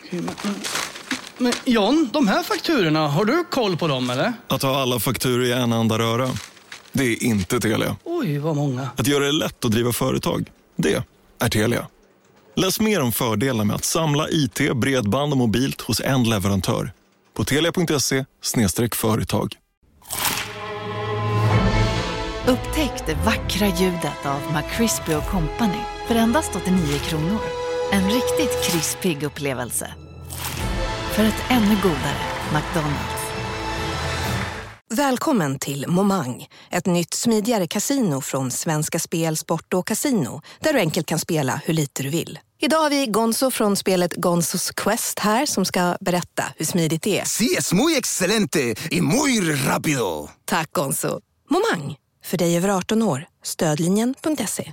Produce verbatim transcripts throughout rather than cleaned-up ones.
Men, men John, de här fakturorna, har du koll på dem eller? Att ha alla fakturor i en enda röra, det är inte Telia. Oj, vad många. Att göra det lätt att driva företag, det är Telia. Läs mer om fördelarna med att samla I T, bredband och mobilt hos en leverantör på telia punkt se slash företag. Upptäck det vackra ljudet av McCrispy och Company för endast åttionio kronor. En riktigt krispig upplevelse. För ett ännu godare McDonald's. Välkommen till Momang, ett nytt smidigare casino från Svenska Spel, Sport och Casino, där du enkelt kan spela hur lite du vill. Idag har vi Gonzo från spelet Gonzos Quest här som ska berätta hur smidigt det är. Sí, es muy excelente y muy rápido. Tack Gonzo. Momang, för dig över arton år. Stödlinjen punkt se.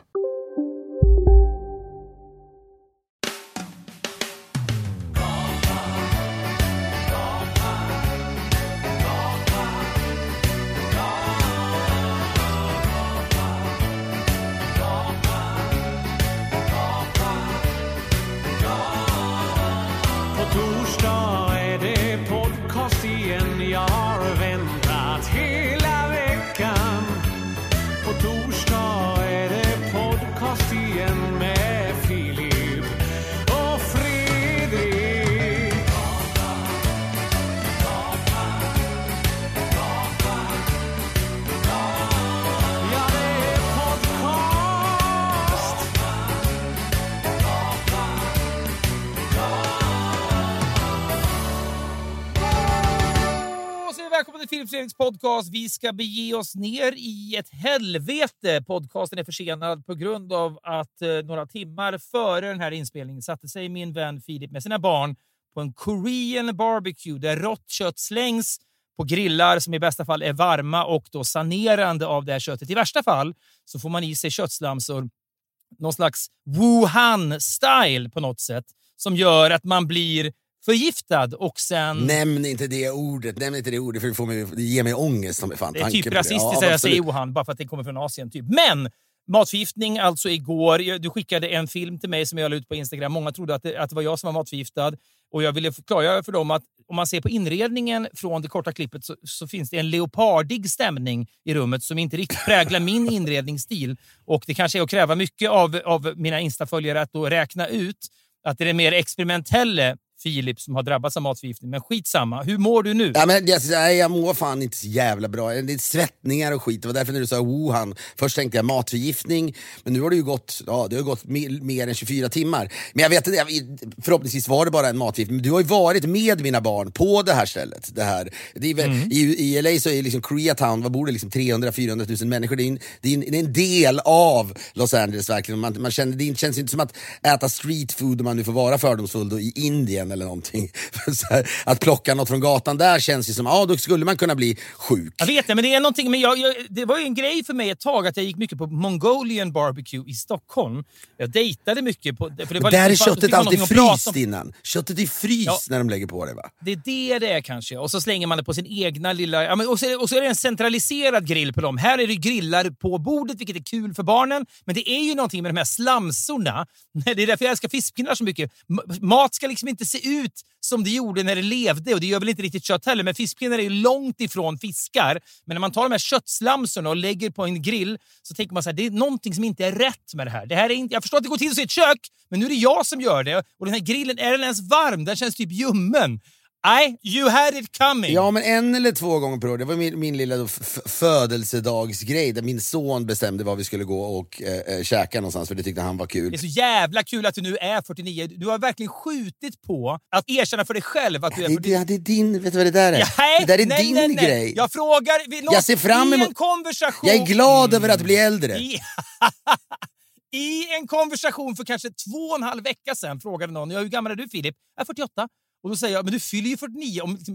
Välkommen till Filip Fredriks podcast. Vi ska bege oss ner i ett helvete. Podcasten är försenad på grund av att eh, några timmar före den här inspelningen satte sig min vän Filip med sina barn på en Korean barbecue där rått kött slängs på grillar som i bästa fall är varma och då sanerande av det här köttet. I värsta fall så får man i sig köttslamsor, någon slags Wuhan-style på något sätt, som gör att man blir förgiftad och sen... Nämn inte det ordet, nämn inte det ordet för det, får mig, det ger mig ångest som är fan. Det är typ rasistiskt ja, att jag säger Wuhan bara för att det kommer från Asien typ. Men matförgiftning alltså igår. Du skickade en film till mig som jag la ut på Instagram. Många trodde att det, att det var jag som var matförgiftad. Och jag ville förklara för dem att om man ser på inredningen från det korta klippet så, så finns det en leopardig stämning i rummet som inte riktigt präglar min inredningsstil. Och det kanske är att kräva mycket av, av mina Insta-följare att då räkna ut att det är mer experimentella Filip som har drabbats av matförgiftning. Men skitsamma, hur mår du nu? Ja, men jag, jag mår fan inte så jävla bra. Det är svettningar och skit. Det var därför när du sa Wuhan. Först tänkte jag matförgiftning. Men nu har det ju gått, ja, det har gått mer, mer än tjugofyra timmar. Men jag vet inte, förhoppningsvis var det bara en matförgiftning. Men du har ju varit med mina barn på det här stället. Det här. Det är, mm. i, I L A så är liksom Koreatown, vad bor det liksom trehundra till fyrahundra tusen människor. Det är, en, det, är en, det är en del av Los Angeles verkligen. Man, man känner, det känns inte som att äta street food om man nu får vara fördomsfull då, i Indien eller någonting. Så här, att plocka något från gatan där känns ju som, ja, då skulle man kunna bli sjuk. Jag vet det, men det är någonting, men jag, jag, det var ju en grej för mig ett tag att jag gick mycket på Mongolian barbecue i Stockholm. Jag dejtade mycket på... För det var där liksom, är köttet alltid fryst innan. Köttet är fryst ja, när de lägger på det, va? Det är det det är kanske. Och så slänger man det på sin egna lilla... Ja, men och, så, och så är det en centraliserad grill på dem. Här är det grillar på bordet, vilket är kul för barnen. Men det är ju någonting med de här slamsorna. Det är därför jag älskar fiskpinnar så mycket. Mat ska liksom inte se ut som det gjorde när det levde, och det gör väl inte riktigt kött heller, men fiskpinnar är ju långt ifrån fiskar. Men när man tar de här köttslamsorna och lägger på en grill så tänker man så här, det är någonting som inte är rätt med det här. Det här är inte, jag förstår att det går till så i ett kök, men nu är det jag som gör det, och den här grillen, är den ens varm? Den känns typ ljummen. Nej, you had it coming. Ja, men en eller två gånger per år. Det var min, min lilla då f- födelsedagsgrej där min son bestämde vad vi skulle gå och äh, käka någonstans, för det tyckte han var kul. Det är så jävla kul att du nu är fyrtionio. Du har verkligen skjutit på att erkänna för dig själv att du är fyrtionio. Det, det är din, vet du vad det där är? Ja, hej, det där är nej, din nej, nej. grej. Jag frågar, vi, något, jag ser fram emot i en konversation. Jag är glad över att bli äldre. I, I en konversation för kanske två och en halv vecka sedan frågade någon, hur gammal är du Filip? Jag är fyrtioåtta. Och då säger jag, men du fyller ju fyrtionio om liksom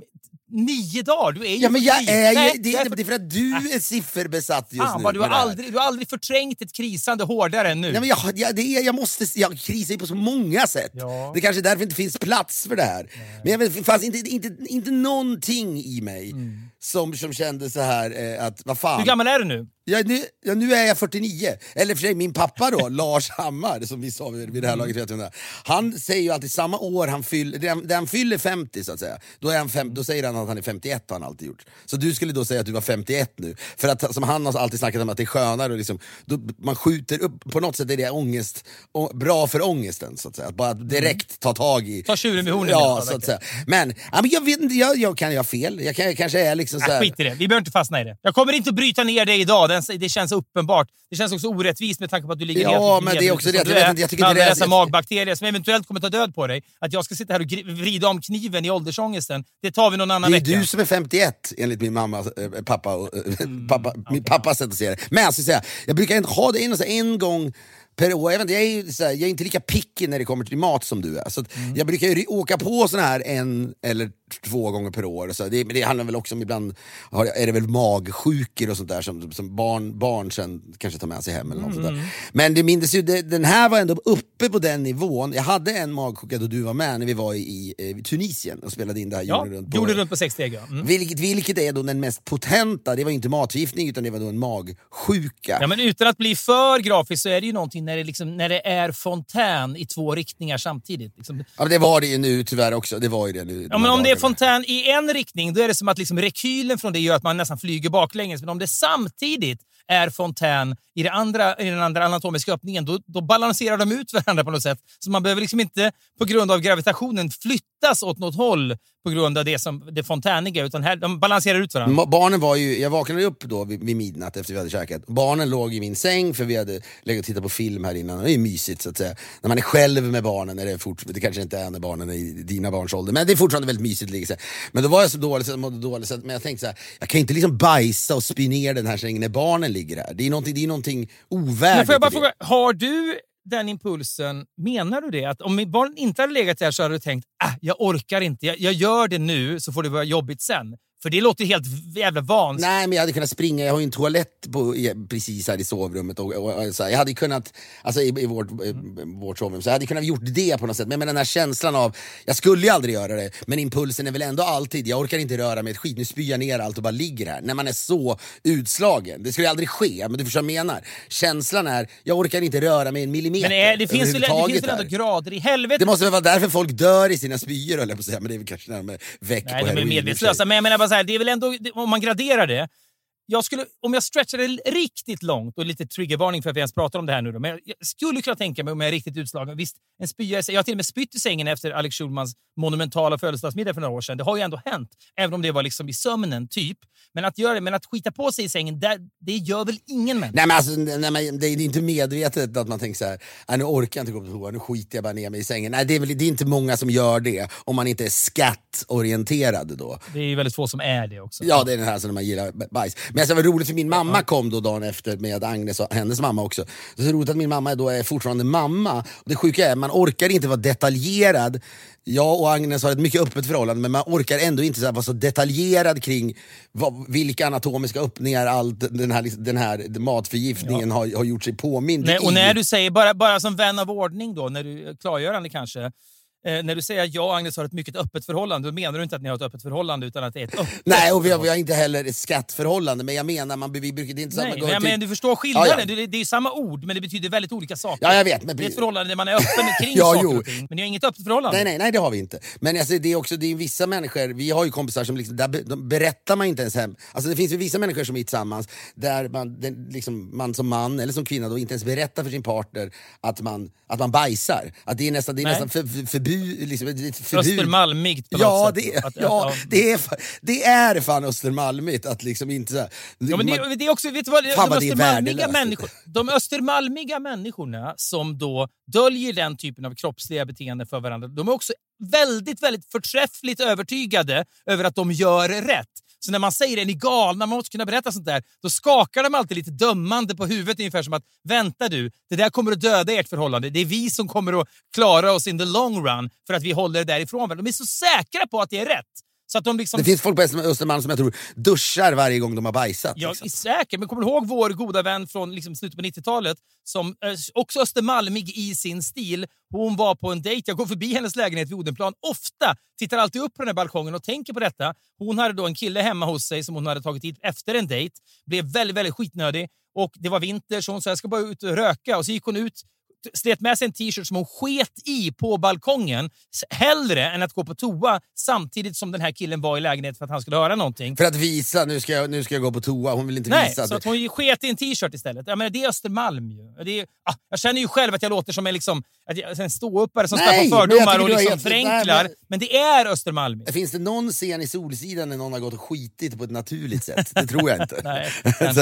nio dagar. Du är ju Ja, men jag fri. är Nej, ju, det, därför- är, det är för att du är sifferbesatt just Fan, nu. vad du, har med det här. aldrig, du har aldrig förträngt ett krisande hårdare än nu. Nej, men jag, jag, det är, jag måste, jag krisar ju på så många sätt. Ja. Det kanske är därför inte finns plats för det här. Nej. Men jag vet, det fanns inte, inte, inte någonting i mig mm. som, som kände så här eh, att, vad fan. Hur gammal är du nu? Ja, nu, ja, nu är jag fyrtionio. Eller för sig, min pappa då, Lars Hammar, som vi sa vid, vid det här laget, vet jag, han säger ju alltid samma år han fyller, det han, det han fyller femtio så att säga, då, är han fem, då säger han att han är femtioett, har han alltid gjort. Så du skulle då säga att du var femtioett nu. För att som han har alltid snackat om att det är skönare och liksom, då, man skjuter upp, på något sätt är det ångest, å, bra för ångesten så att säga. Att bara direkt ta tag i. Ta tjuren vid hornen. Ja, så att säga. Men, ja, men jag vet inte, jag, jag kan ju ha fel. Jag, kan, jag kanske är liksom så här. Äh, skit i det, vi behöver inte fastna i det. Jag kommer inte att bryta ner dig idag, det, det känns uppenbart. Det känns också orättvist med tanke på att du ligger ja, helt Ja, men det är också det. Jag, vet inte, jag tycker inte inte det är dessa magbakterier som eventuellt kommer ta död på dig. Att jag ska sitta här och vrida om kniven i åldersångesten, det tar vi någon annan vecka. Det är vecka. Du som är femtioett enligt min mamma, äh, pappa, äh, mm, pappa okay. Min pappas sätt att se det. Men jag ska säga, jag brukar inte ha det en, så en gång per år. Jag, vet inte, jag, är, så här, jag är inte lika picky när det kommer till mat som du är. Så att mm. jag brukar ju åka på sån här en eller två gånger per år. Så det, det handlar väl också om ibland har, är det väl magsjukor och sånt där som, som barn, barn sen kanske tar med sig hem eller något mm. sånt där. Men det minns ju, det, den här var ändå uppe på den nivån. Jag hade en magsjuka då du var med när vi var i, i, i Tunisien och spelade in det här ja, jorden runt på. Jorden runt på sex steg, ja. Mm. Vilket, vilket är då den mest potenta, det var inte matförgiftning utan det var då en magsjuka. Ja, men utan att bli för grafisk så är det ju någonting när det, liksom, när det är fontän i två riktningar samtidigt. Liksom. Ja, men det var det ju nu tyvärr också. Det var ju det nu. Ja, men om det är fontän i en riktning, då är det som att liksom rekylen från det gör att man nästan flyger baklänges. Men om det samtidigt är fontän i, det andra, i den andra anatomiska öppningen, då, då balanserar de ut varandra på något sätt. Så man behöver liksom inte på grund av gravitationen flyttas åt något håll på grund av det som det fontäniga, utan här, de balanserar ut varandra. Barnen var ju, jag vaknade upp då vid, vid midnatt efter vi hade käkat. Barnen låg i min säng för vi hade legat och tittat på film här innan. Det är mysigt så att säga. När man är själv med barnen är det fort, det kanske inte är när barnen är i dina barns ålder, men det är fortfarande väldigt mysigt liksom. Men då var jag så dålig så jag mådde dåligt, så att, men jag tänkte så här, jag kan inte liksom bajsa och spy ner den här sängen när barnen ligger här. Det är någonting, det är någonting ovärdigt. Men får jag bara fråga, har du den impulsen, menar du det? Att om min barn inte hade legat där så hade du tänkt, ah, jag orkar inte, jag, jag gör det nu så får det vara jobbigt sen. För det låter helt jävla vansinnigt. Nej, men jag hade kunnat springa. Jag har ju en toalett på, precis här i sovrummet. Och, och, och, så här, jag hade kunnat, alltså i, i vårt, i, vårt sovrum, så jag hade kunnat gjort det på något sätt. Men med den här känslan av, jag skulle ju aldrig göra det. Men impulsen är väl ändå alltid, jag orkar inte röra mig ett skit. Nu spyr jag ner allt och bara ligger här. När man är så utslagen. Det skulle aldrig ske, men du förstår vad jag menar. Känslan är, jag orkar inte röra mig en millimeter. Men är, det finns väl, det finns väl ändå grader i helvete. Det måste väl vara därför folk dör i sina spyor, eller på att säga. Men det är väl kanske närmare väck Nej, på de är medvetslösa. Men jag menar bara så här, det är väl ändå, om man graderar det, jag skulle, om jag stretchar det riktigt långt och lite triggervarning för att vi ens pratar om det här nu då, men jag skulle kunna tänka mig om jag är riktigt utslagen. Visst, en spya, jag har till och med spytt i sängen efter Alex Schulmans monumentala födelsedagsmiddag för några år sedan. Det har ju ändå hänt, även om det var liksom i sömnen typ. Men att göra det, men att skita på sig i sängen, där, det gör väl ingen människa? Nej, men alltså, nej, men det är inte medvetet att man tänker så här, nej, nu orkar jag inte gå på toa, nu skiter jag bara ner mig i sängen. Nej, det är, väl, det är inte många som gör det om man inte är skattorienterad då. Det är ju väldigt få som är det också. Ja, det är den här som man gillar bajs. Men alltså, det var roligt för min mamma kom då dagen efter med Agnes och hennes mamma också. Det är så roligt att min mamma då är fortfarande mamma. Och det sjuka är, man orkar inte vara detaljerad. Jag och Agnes har ett mycket öppet förhållande, men man orkar ändå inte så här vara så detaljerad kring vad, vilka anatomiska öppningar allt den här, den här matförgiftningen ja. har, har gjort sig påmind Nej, i. Och när du säger, bara, bara som vän av ordning då, när du klargörande kanske, Eh, när du säger att jag och Agnes har ett mycket öppet förhållande, då menar du inte att ni har ett öppet förhållande utan att det är ett öppet. Nej, och vi har, vi har inte heller ett skattförhållande, men jag menar, man, vi brukar det inte samma. Nej, men, men du förstår skillnaden, ja, ja. Det, det är ju samma ord, men det betyder väldigt olika saker. Ja, jag vet. Men... Det är ett förhållande där man är öppen kring ja, saker jo. och ting, men ni har inget öppet förhållande. Nej, nej, nej, det har vi inte. Men alltså, det är också, det är vissa människor, vi har ju kompisar som liksom, där de berättar man inte ens hem. Alltså det finns ju vissa människor som är tillsammans, där man, den, liksom, man som man eller som kvinna då inte ens berättar för sin partner att man, att man bajsar. Att det är nästan, det är nästan för, för, förbud, liksom, Östermalmigt på ja, något det, sätt. Att, ja, att, det är, det är fan Östermalmigt att liksom inte så här, ja, men det, det är också, vet du vad, fan, de, vad östermalmiga människor, de östermalmiga människorna som då döljer den typen av kroppsliga beteenden för varandra, de är också väldigt, väldigt förträffligt övertygade över att de gör rätt. Så när man säger det, är ni galna, man måste kunna berätta sånt där, då skakar de alltid lite dömande på huvudet, ungefär som att, vänta du, det där kommer att döda ert förhållande. Det är vi som kommer att klara oss in the long run för att vi håller det därifrån. De är så säkra på att det är rätt. Så att de liksom... Det finns folk på Östermalm som jag tror duschar varje gång de har bajsat. Jag liksom. är säker, men kommer du ihåg vår goda vän från liksom slutet på nittiotalet som eh, också östermalmig i sin stil. Hon var på en dejt, jag går förbi hennes lägenhet vid Odenplan ofta, tittar alltid upp på den här balkongen och tänker på detta. Hon hade då en kille hemma hos sig som hon hade tagit hit efter en dejt, blev väldigt, väldigt skitnödig och det var vinter så hon sa jag ska bara ut och röka och så gick hon ut, slet med sig en t-shirt som hon sket i på balkongen hellre än att gå på toa samtidigt som den här killen var i lägenhet för att han skulle höra någonting. För att visa, nu ska jag, nu ska jag gå på toa. Hon vill inte Nej, visa. så att hon sket i en t-shirt istället. Jag menar, det är Östermalm ju. Det är, ah, jag känner ju själv att jag låter som en, liksom, en ståuppare som Nej, ska på fördomar och liksom helt, förenklar. men... men det är Östermalm. Finns det någon scen i Solsidan när någon har gått och skitit på ett naturligt sätt? Det tror jag inte. Nej, så,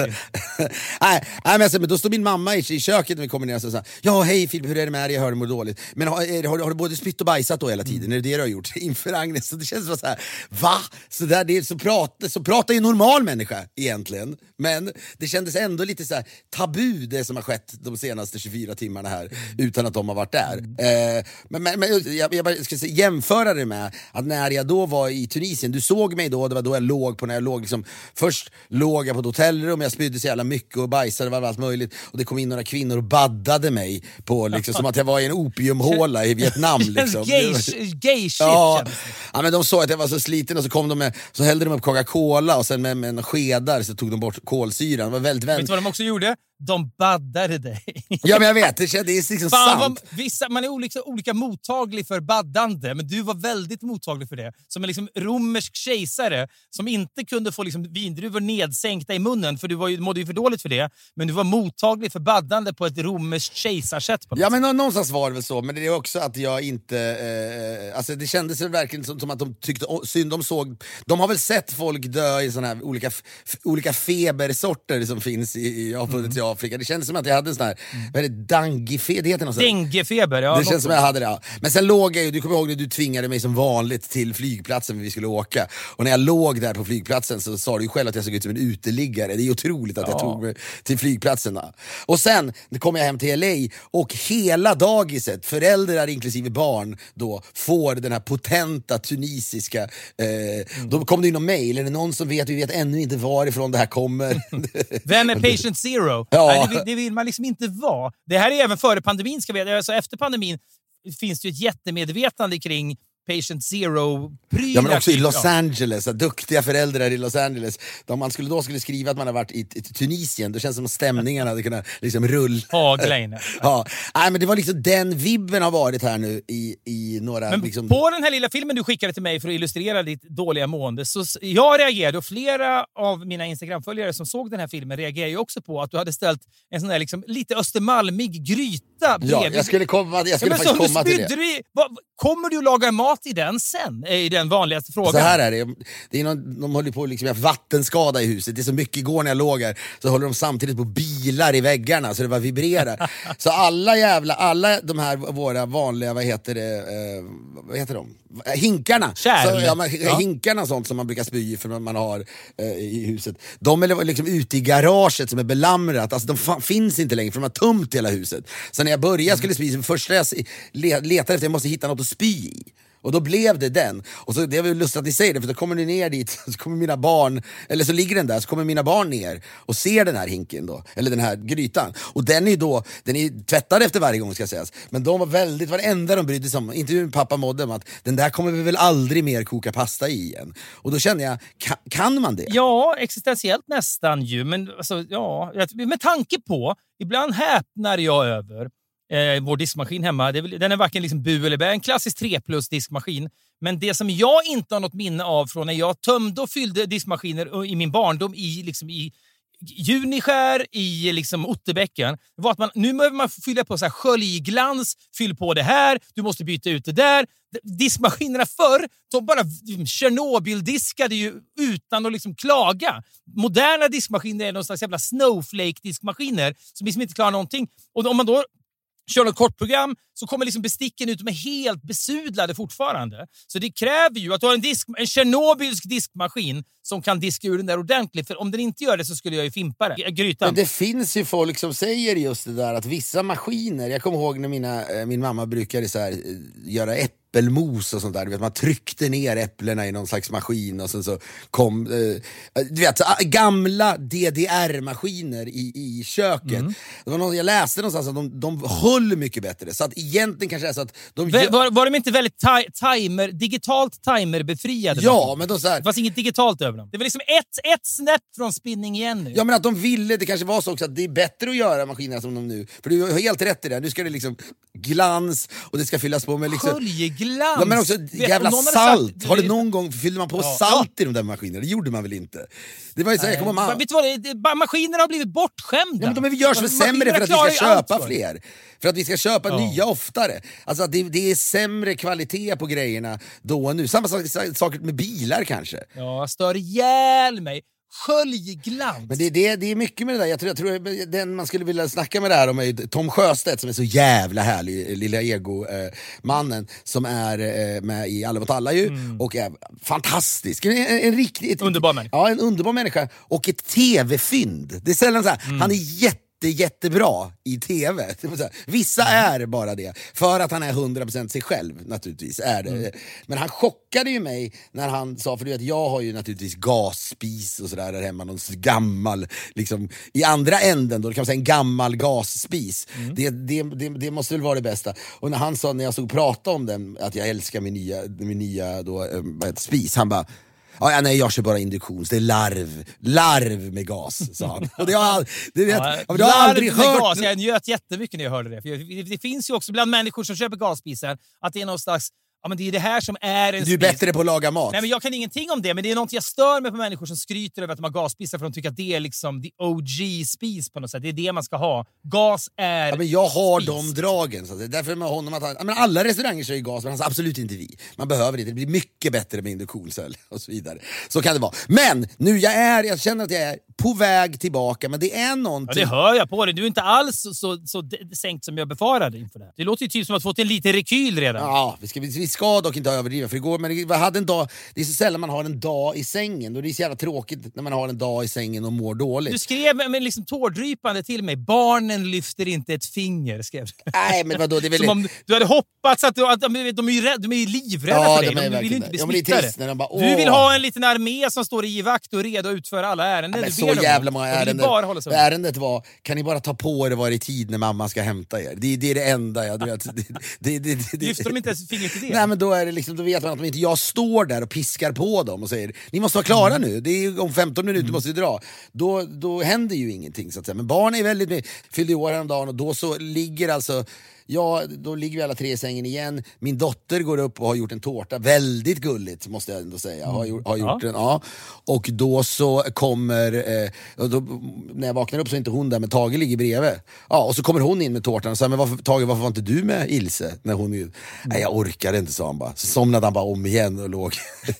nej, men, alltså, men då står min mamma i, i köket när vi kommer ner och säger ja hej Filip, hur är det med dig? Jag hör dig mår dåligt. Men har, har, har du både spytt och bajsat då hela tiden? Mm. Är det det du har gjort? Inför Agnes. Så det känns som så här, va? Så, där, det, så, pratar, så pratar ju en normal människa egentligen. Men det kändes ändå lite så här tabu det som har skett de senaste tjugofyra timmarna här utan att de har varit där. Mm. Eh, men men, men jag, jag bara ska säga, jämföra det med att när jag då var i Tunisien, du såg mig då, det var då jag låg på när jag låg liksom, först låg jag på ett hotellrum, jag spydde så jävla mycket och bajsade var allt möjligt och det kom in några kvinnor och baddade mig på liksom, som att jag var i en opiumhåla i Vietnam liksom. Gay, gay shit. Ja, ja, men de såg att jag var så sliten och så kom de med, så hällde de upp Coca-Cola och sen med, med skedar så tog de bort kolsyran. Det var väldigt väl... Vet du vad de också gjorde? De baddade dig. Ja, men jag vet, det är liksom Fan, sant. Vad, vissa, man är olika, olika mottaglig för baddande, men du var väldigt mottaglig för det. Som en liksom romersk kejsare som inte kunde få liksom vindruvor nedsänkta i munnen, för du var ju, mådde ju för dåligt för det. Men du var mottaglig för baddande på ett romerskt kejsarsätt. På ja, men någonstans var det väl så, men det är också att jag inte... Eh, alltså det kändes verkligen som, som att de tyckte synd, de såg... De har väl sett folk dö i såna här olika, f, olika febersorter som finns i, i, mm. i Afrika. Det kändes som att jag hade en sån här... Mm. Vad är det? Dangefeber? Det heter något sånt. Denguefeber, ja. Det känns som att jag hade det, ja. Men sen låg jag ju, du kommer ihåg när du tvingade mig som vanligt till flygplatsen när vi skulle åka. Och när jag låg där på flygplatsen så sa du ju själv att jag såg ut som en uteliggare. Det är otroligt att ja. jag tog mig till flygplatsen. Då. Och sen kom jag hem till L A och hela dagiset, föräldrar inklusive barn då, får den här potenta tunisiska... Eh, mm. Då kom det in någon mail, är det någon som vet, vi vet ännu inte varifrån det här kommer. Vem är patient zero? Ja. Nej, det, vill, det vill man liksom inte vara. Det här är även före pandemin, ska vi veta. Alltså efter pandemin finns det ju ett jättemedvetande kring patient zero-prylar. Ja, men också i Los Angeles, så duktiga föräldrar i Los Angeles. Om man skulle då skulle skriva att man har varit i, i Tunisien, då känns det som att stämningarna hade kunnat liksom rulla. Hagla ja, nej, men det var liksom den vibben har varit här nu i, i några... Men liksom... på den här lilla filmen du skickade till mig för att illustrera ditt dåliga mående, så jag reagerade, och flera av mina Instagram-följare som såg den här filmen reagerade ju också på att du hade ställt en sån där liksom lite östermalmig gryta bredvid. Ja, jag skulle, komma, jag skulle ja, faktiskt komma till det. Du, vad, kommer du att laga mat i den sen? I den vanligaste frågan. Så här är det. Det är någon, de håller på liksom, jag har vattenskada i huset. Det är så mycket igår när jag låg här. Så håller de samtidigt på bilar i väggarna så det bara vibrerar. Så alla jävla, alla de här våra vanliga, vad heter det, eh, vad heter de? Hinkarna. Så, ja, man, ja. Hinkarna och sånt som man brukar spy i för man har eh, i huset. De är liksom ute i garaget som är belamrat. Alltså de fan, finns inte längre för de har tömt hela huset. Så när jag började skulle spy, så första jag letade efter, jag måste hitta något att spy i. Och då blev det den. Och så det är väl lustigt att ni säger det, för då kommer ni ner dit, så kommer mina barn, eller så ligger den där, så kommer mina barn ner och ser den här hinken då, eller den här grytan. Och den är då, den är tvättad efter varje gång ska sägas. Men de var väldigt, varenda de brydde sig om, inte hur pappa mådde, om att den där kommer vi väl aldrig mer koka pasta i igen. Och då känner jag, kan, kan man det? Ja, existentiellt nästan ju, men alltså, ja, med tanke på, ibland häpnar jag över Eh, vår diskmaskin hemma, det är väl, den är varken liksom bu eller bä, en klassisk tre plus diskmaskin. Men det som jag inte har något minne av från när jag tömde och fyllde diskmaskiner i min barndom i, liksom, i Juniskär, i liksom Otterbäcken, var att man, nu behöver man fylla på så här sköljglans, fyll på det här, du måste byta ut det där. Diskmaskinerna förr, de bara Tjernobyl-diskade ju utan att liksom klaga. Moderna diskmaskiner är någon slags jävla snowflake-diskmaskiner som liksom inte klarar någonting. Och om man då kör något kortprogram så kommer liksom besticken ut med helt besudlade fortfarande. Så det kräver ju att du har en, disk, en tjernobylsk diskmaskin som kan diska ur den där ordentligt. För om den inte gör det så skulle jag ju fimpa det. Grytan. Men det finns ju folk som säger just det där att vissa maskiner, jag kommer ihåg när mina, min mamma brukade så här, göra äppelmos och sånt där, du vet, man tryckte ner äpplena i någon slags maskin och sen så kom eh, du vet, gamla D D R-maskiner i, i köket. Mm. Det var någon, jag läste någonstans att de, de höll mycket bättre, så att egentligen kanske är så att de var, var, var de inte väldigt ti- timer, digitalt timerbefriade? Ja, men de så här, det fanns inget digitalt över dem. Det var liksom ett, ett snäpp från spinning igen nu. Ja, men att de ville, det kanske var så också att det är bättre att göra maskinerna som de nu, för du har helt rätt i det, nu ska det liksom glans och det ska fyllas på med liksom Sköljeglans. Ja, men också jävla salt. Sagt, har det någon gång fyllde man på ja, salt ja. i de där maskinerna? Det gjorde man väl inte. Det var ju så, jag kommer man... Vet du vad, det, det, maskinerna har blivit bortskämda. Ja, men de görs väl sämre för att vi ska köpa fler. För att vi ska köpa ja. nya oftare. Alltså att det, det är sämre kvalitet på grejerna då och nu. Samma sak, saker med bilar kanske. Ja, jag stör ihjäl mig. Sköljglans. Men det, det, det är mycket med det där. Jag tror, jag tror den man skulle vilja snacka med det här om är Tom Sjöstedt, som är så jävla härlig, lilla ego-mannen eh, som är eh, med i Alla mot alla ju, mm. och är fantastisk. En, en, en riktigt underbar människa. Ja, en underbar människa och ett tv-fynd. Det är sällan så här, mm. han är jätte jättebra i tv. Vissa är bara det för att han är hundra procent sig själv, naturligtvis är det. Mm. Men han chockade ju mig när han sa, för du vet, jag har ju naturligtvis gasspis och sådär där hemma, någon gammal liksom, i andra änden då, kan man säga en gammal gasspis. Mm. Det, det, det, det måste väl vara det bästa. Och när han sa, när jag såg prata om den, att jag älskar min nya, min nya då, äh, spis, han bara, ja, nej, jag kör bara induktions. Det är larv. Larv med gas, sa han. Och det har, det vet, ja, det har jag aldrig hört. Gas. Jag njöt jättemycket när jag hörde det. För det, det finns ju också bland människor som köper gasspisar att det är någon slags... Ja, men det är det här som är en Du är spis. bättre på att laga mat. Nej, men jag kan ingenting om det, men det är något jag stör mig på människor som skryter över att de har gasspisar, för de tycker att det är liksom the O G-spis på något sätt. Det är det man ska ha. Gas är ja, men jag har spis. De dragen. Så det är därför med honom att han, ja, men alla restauranger kör ju gas, men alltså absolut inte vi. Man behöver inte. Det blir mycket bättre med induktionsöl och så vidare. Så kan det vara. Men nu jag är, jag känner att jag är på väg tillbaka, men det är någonting... Ja, det hör jag på dig. Du är inte alls så, så, så sänkt som jag befarade inför det. Det låter ju typ som att få en liten rekyl redan. Ja, vi ska, vi ska dock inte överdriva, för igår, men vi hade en dag, det är så sällan man har en dag i sängen, och det är så jävla tråkigt när man har en dag i sängen och mår dåligt. Du skrev med liksom tårdrypande till mig, barnen lyfter inte ett finger, skrev du. Nej, men vadå, det är väl... Som om du hade hoppats att, du, att de, de är ju rädd, de är ju livrädda ja, för dig. De, de vill inte bli ja, smittade. När de bara, du vill ha en liten armé som står i vakt och redo att utföra alla ärenden. Ja, så jävla många ärenden. Bara ärendet var, kan ni bara ta på er var i tid när mamma ska hämta er? Det, det är det enda jag vet. Det, det, det, det, lyfter de inte ens fingret till det? Nej, men då är det liksom, då vet man att de inte, jag står där och piskar på dem och säger, ni måste vara klara mm. nu, det är om femton minuter mm. måste vi dra. Då, då händer ju ingenting, så att säga. Men barn är väldigt med, fyllde år häromdagen, och då så ligger alltså, ja, då ligger vi alla tre i sängen igen. Min dotter går upp och har gjort en tårta. Väldigt gulligt, måste jag ändå säga. Har, gjort, har gjort ja. den, ja. Och då så kommer... Eh, och då, när jag vaknar upp så är inte hon där, men Tage ligger bredvid. Ja, och så kommer hon in med tårtan och säger, men varför, Tage, varför var inte du med Ilse? När hon, mm. Nej, jag orkade inte, sa han bara. Så somnade han bara om igen och låg...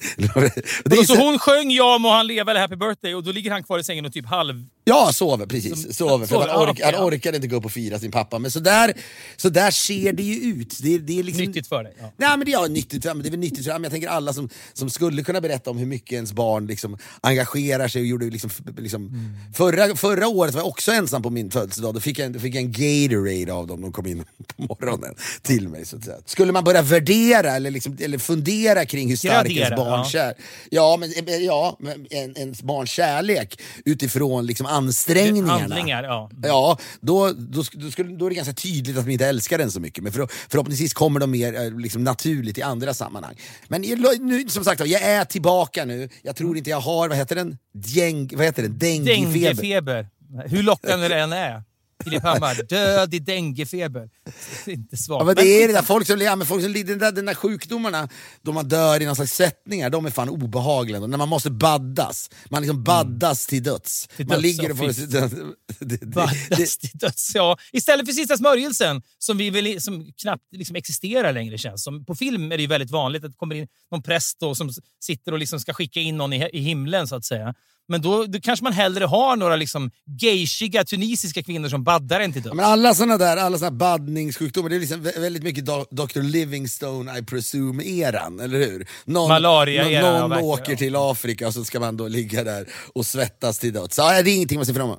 det och så hon sjöng Ja må han leva eller Happy birthday, och då ligger han kvar i sängen och typ halv... Ja, sover, precis. Som, sover, för sover, han, ork, okay, han orkade inte gå upp och fira sin pappa. Men så där, så där ser det ju ut. Det, det är liksom, nyttigt för dig. Ja. Nej, men det är nyttigt, det är väl nyttigt för, men jag tänker alla som, som skulle kunna berätta om hur mycket ens barn liksom engagerar sig och gjorde liksom, liksom mm. förra, förra året var jag också ensam på min födelsedag. Då fick jag, då fick jag en Gatorade av dem. De kom in på morgonen till mig, så att säga. Skulle man börja värdera eller, liksom, eller fundera kring hur stark Gradera, ens barn ja. kär, ja, men, ja, en, ens barns kärlek utifrån liksom ansträngningarna. Handlingar, ja. Ja, då, då, då, skulle, då är det ganska tydligt att vi inte älskar den så mycket. Men för, förhoppningsvis kommer de mer liksom, naturligt i andra sammanhang. Men nu, som sagt, jag är tillbaka nu. Jag tror inte jag har, vad heter den? Djäng, vad heter den? Denguefeber. Denguefeber. Hur lockande det än är. Filip Hammar, död i denguefeber. Det är inte svagt. Ja, men det är det där folk som, ja, men folk som lider, den där, den där sjukdomarna, då man dör i någon slags sättningar, de är fan obehagliga. När man måste baddas. Man liksom baddas mm. till döds. Till man döds, ligger och får... Det, det, det, baddas till döds, ja. Istället för sista smörjelsen, som vi väl, som knappt liksom existerar längre, känns som. På film är det ju väldigt vanligt att det kommer in någon präst då, som sitter och liksom ska skicka in någon i, i himlen, så att säga. Men då, då kanske man hellre har några liksom gayshiga tunisiska kvinnor som baddar en till döds. Ja, men alla såna där, alla såna badningssjukdomar, det är liksom väldigt mycket do- doktor Livingstone, I presume-eran, eller hur? Någon, Malaria-eran, någon, någon ja, åker ja. till Afrika och så ska man då ligga där och svettas till döds. Ja, det är ingenting man ser fram emot.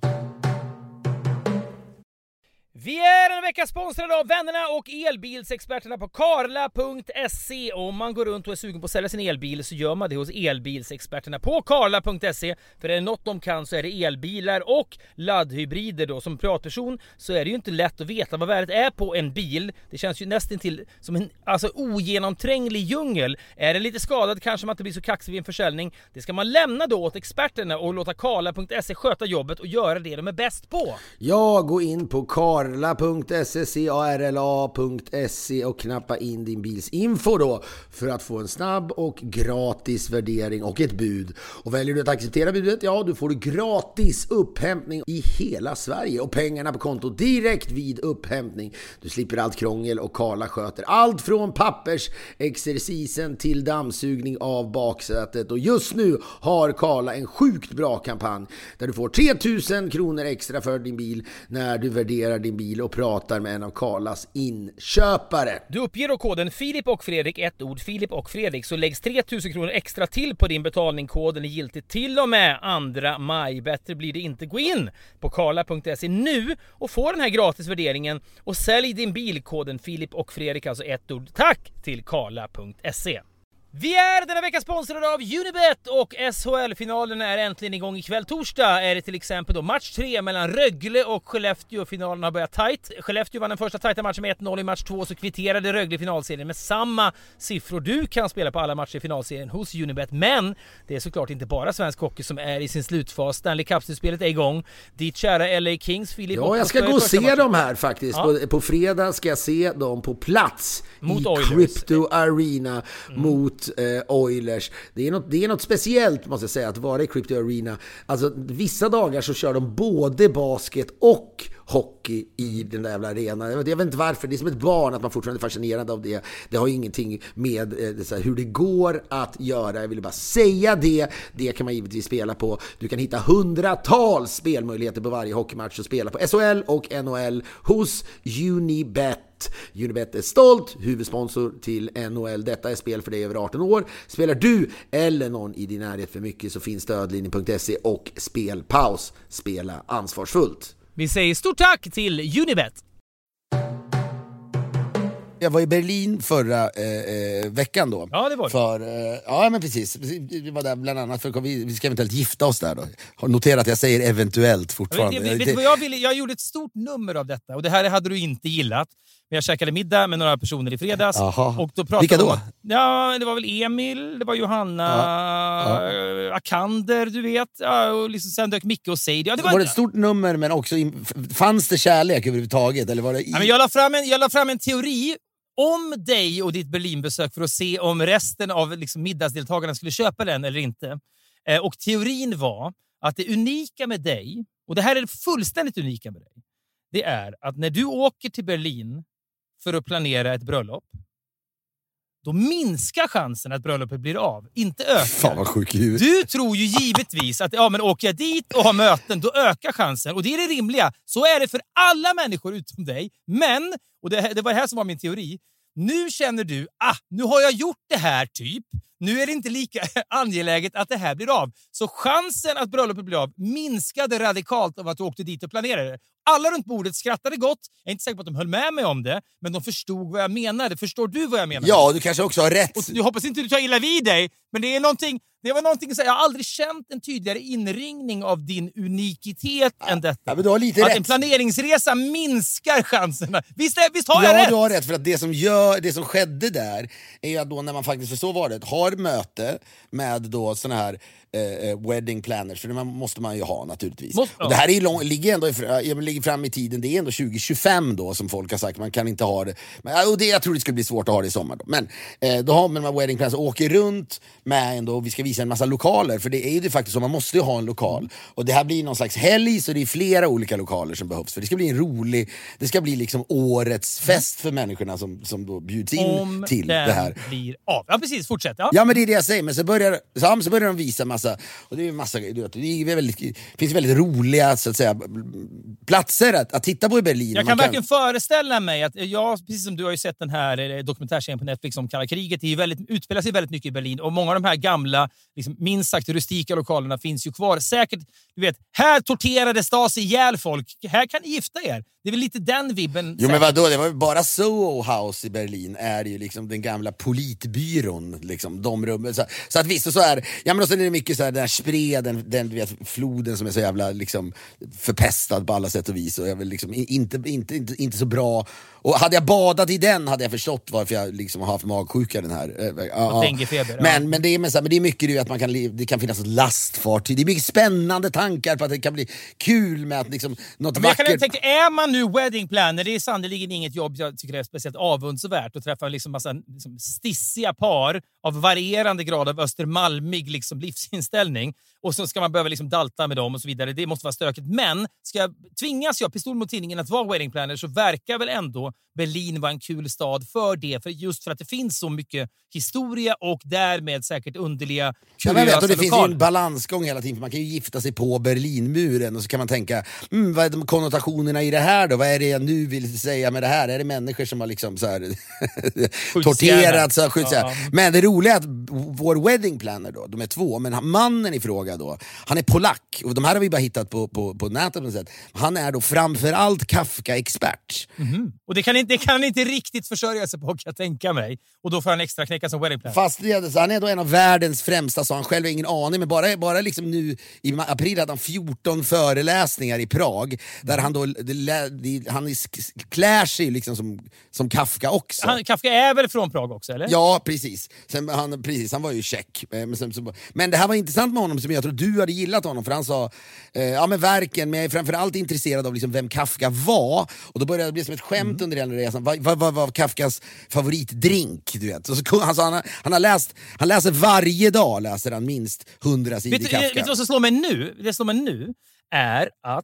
Vi är en vecka sponsrade av vännerna och elbilsexperterna på Karla punkt se. Om man går runt och är sugen på att sälja sin elbil så gör man det hos elbilsexperterna på Karla punkt se. För är det något de kan så är det elbilar och laddhybrider då. Som privatperson så är det ju inte lätt att veta vad värdet är på en bil. Det känns ju nästan till som en alltså, ogenomtränglig djungel. Är det lite skadad kanske man inte blir så kaxig vid en försäljning. Det ska man lämna då åt experterna och låta Karla punkt se sköta jobbet och göra det de är bäst på. Ja, gå in på Karla punkt se, C A R L A punkt se och knappa in din bils info då för att få en snabb och gratis värdering och ett bud. Och väljer du att acceptera budet, ja, du får gratis upphämtning i hela Sverige och pengarna på konto direkt vid upphämtning. Du slipper allt krångel och Karla sköter allt från pappersexercisen till dammsugning av baksätet. Och just nu har Karla en sjukt bra kampanj där du får tre tusen kronor extra för din bil när du värderar din bil och pratar med en av Karlas inköpare. Du uppger då koden Filip och Fredrik, ett ord Filip och Fredrik, så läggs tre tusen kronor extra till på din betalning. Koden är giltig till och med andra maj. Bättre blir det inte. Gå in på Karla punkt se nu och få den här gratis värderingen och sälj din bil. Koden Filip och Fredrik, alltså ett ord. Tack till Karla punkt se. Vi är denna vecka sponsrade av Unibet och S H L-finalen är äntligen igång ikväll. Torsdag är det till exempel då match tre mellan Rögle och Skellefteå. Finalen har börjat tajt. Skellefteå vann den första tajta matchen med ett noll. I match två så kvitterade Rögle finalserien med samma siffror. Du kan spela på alla matcher i finalserien hos Unibet, men det är såklart inte bara svensk hockey som är i sin slutfas. Stanley Cup-spelet är igång. Ditt kära L A Kings, Filip. Ja, jag ska gå och se matchen. Dem här faktiskt. Ja. På, på fredag ska jag se dem på plats mot i Oilers. Crypto Arena mm. mot Eh, Oilers. Det är, något, det är något speciellt måste jag säga att vara i Crypto Arena. Alltså vissa dagar så kör de både basket och hockey i den där jävla arenan. Jag vet inte varför, det är som ett barn att man fortfarande är fascinerad av det. Det har ju ingenting med eh, det, så här, hur det går att göra. Jag vill bara säga det. Det kan man givetvis spela på. Du kan hitta hundratals spelmöjligheter på varje hockeymatch och spela på S H L och N H L hos Unibet. Unibet är stolt huvudsponsor till N H L. Detta är spel för dig över arton år. Spelar du eller någon i din närhet för mycket så finns stödlinjen punkt se och spelpaus. Spela ansvarsfullt. Vi säger stort tack till Unibet. Jag var i Berlin förra eh, veckan då. Ja, det var det. För, eh, ja, men precis. Vi var där bland annat för vi, vi ska eventuellt gifta oss där då. Har noterat att jag säger eventuellt fortfarande. Jag, vet, vet, vet vad jag, ville, jag gjorde ett stort nummer av detta. Och det här hade du inte gillat. Men jag käkade middag med några personer i fredags. Och då pratade Vilka då? Om, ja, det var väl Emil, det var Johanna, ja. Ja. Akander, du vet. Ja, och liksom, sen dök Micke och Seid. Ja, det var, var det ett stort nummer, men också in, fanns det kärlek överhuvudtaget? Eller var det i... ja, men jag la fram en, jag la fram en teori om dig och ditt Berlinbesök för att se om resten av liksom, middagsdeltagarna skulle köpa den eller inte. Eh, och teorin var att det unika med dig, och det här är det fullständigt unika med dig, det är att när du åker till Berlin för att planera ett bröllop, då minskar chansen att bröllopet blir av, inte ökar. Fan vad sjuk du. Du tror ju givetvis att ja, men åker jag dit och har möten, då ökar chansen. Och det är det rimliga. Så är det för alla människor utom dig. Men, och det, det var det här som var min teori, nu känner du, ah, nu har jag gjort det här typ. Nu är det inte lika angeläget att det här blir av. Så chansen att bröllopet blir av minskade radikalt av att du åkte dit och planerade det. Alla runt bordet skrattade gott. Jag är inte säker på att de höll med mig om det, men de förstod vad jag menade. Förstår du vad jag menar? Ja, du kanske också har rätt. Och jag hoppas inte du tar illa vid dig, men det är någonting, det var någonting så jag har aldrig känt en tydligare inringning av din unikitet ja, än detta. Ja, men du har lite att rätt. En planeringsresa minskar chanserna. Visst, visst har ja, jag rätt? Ja, du har rätt, för att det som gör det som skedde där är att då när man faktiskt, för så var det, har möte med då såna här eh, wedding planners, för det måste man ju ha naturligtvis. Måste, ja. Och det här är lång, ligger ändå jag ligger fram i tiden, det är ändå tjugo tjugofem då som folk har sagt, man kan inte ha det. Men, och det, jag tror det skulle bli svårt att ha det i sommar då. Men eh, då har man de här wedding planners och åker runt med ändå, vi ska visa visa en massa lokaler, för det är ju de facto så, man måste ju ha en lokal. Och det här blir någon slags helg, så det är flera olika lokaler som behövs. För det ska bli en rolig, det ska bli liksom årets fest för människorna som, som då bjuds in Om till den det här. blir av. Ja, precis. Fortsätt. Ja. Ja, men det är det jag säger. Men så börjar, så, så börjar de visa massa, och det är ju massa, du vet, det är väldigt, det finns väldigt roliga, så att säga, platser att, att titta på i Berlin. Jag kan, Man verkligen föreställa mig att jag, precis som du har ju sett den här dokumentärserien på Netflix om kalla kriget, det är ju väldigt, utspelar sig väldigt mycket i Berlin, och många av de här gamla, liksom, minst sagt rustika lokalerna finns ju kvar. Säkert, du vet, här torterade Stasi ihjäl folk, här kan ni gifta er. Det är väl lite den vibben. Jo, men vadå, det var bara Soho House i Berlin är ju liksom den gamla politbyrån, liksom, de rummen. Så, så att visst, och så är ja, men sen är det mycket så här, den här Spree, den, den du vet, floden som är så jävla liksom förpestad på alla sätt och vis, och jag vill liksom inte, inte, inte, inte så bra. Och hade jag badat i den hade jag förstått varför jag liksom har haft magsjuka den här. Ja, denguefeber, ja. men, men, det är, men, så här, men det är mycket du, att man kan, det kan finnas ett lastfartyg. Det är mycket spännande tankar på att det kan bli kul med att liksom, något men vackert. Jag kan tänka, är man nu wedding planner, det är sannolikt inget jobb jag tycker är speciellt avundsvärt, att träffa liksom massa liksom stissiga par av varierande grad av östermalmig liksom livsinställning, och så ska man behöva liksom dalta med dem och så vidare. Det måste vara stökigt. Men ska jag, tvingas jag pistol mot tidningen att vara wedding planner, så verkar väl ändå Berlin vara en kul stad för det, för just för att det finns så mycket historia och därmed säkert underliga, kuriösa ja, vet, och det lokaler. finns ju en balansgång hela tiden, för man kan ju gifta sig på Berlinmuren, och så kan man tänka, mm, vad är de konnotationerna i det här då? Vad är det jag nu vill säga med det här? Är det människor som har liksom så här torterats? Så här, ja. Men det roliga är att vår wedding planner då, de är två, men mannen i fråga då, han är polack, och de här har vi bara hittat på, på, på nätet på något sätt. Han är då framförallt Kafka-expert. Mm-hmm. Och det kan, inte, det kan han inte riktigt försörja sig på, kan jag tänka mig. Och då får han extra knäcka som wedding planner. Fast det, så han är då en av världens främsta, så han själv har ingen aning, men bara, bara liksom nu i april hade han fjorton föreläsningar i Prag, där han då det, det, han klär sig liksom som, som Kafka också. Han, Kafka är väl från Prag också, eller? Ja, precis. Sen, han, precis, han var ju tjeck. Men, sen, så, men det här var intressant med honom, som jag tror du hade gillat honom, för han sa, eh, ja men verken, men jag är framförallt intresserad av liksom vem Kafka var, och då började det bli som ett skämt mm. under hela resan. Vad var, var, var Kafkas favoritdrink, du vet? Och så, alltså, han, har, han har läst, han läser varje dag, läser han minst hundra sidor vet, Kafka. Vet du vad som slår mig nu? Det som slår mig nu är att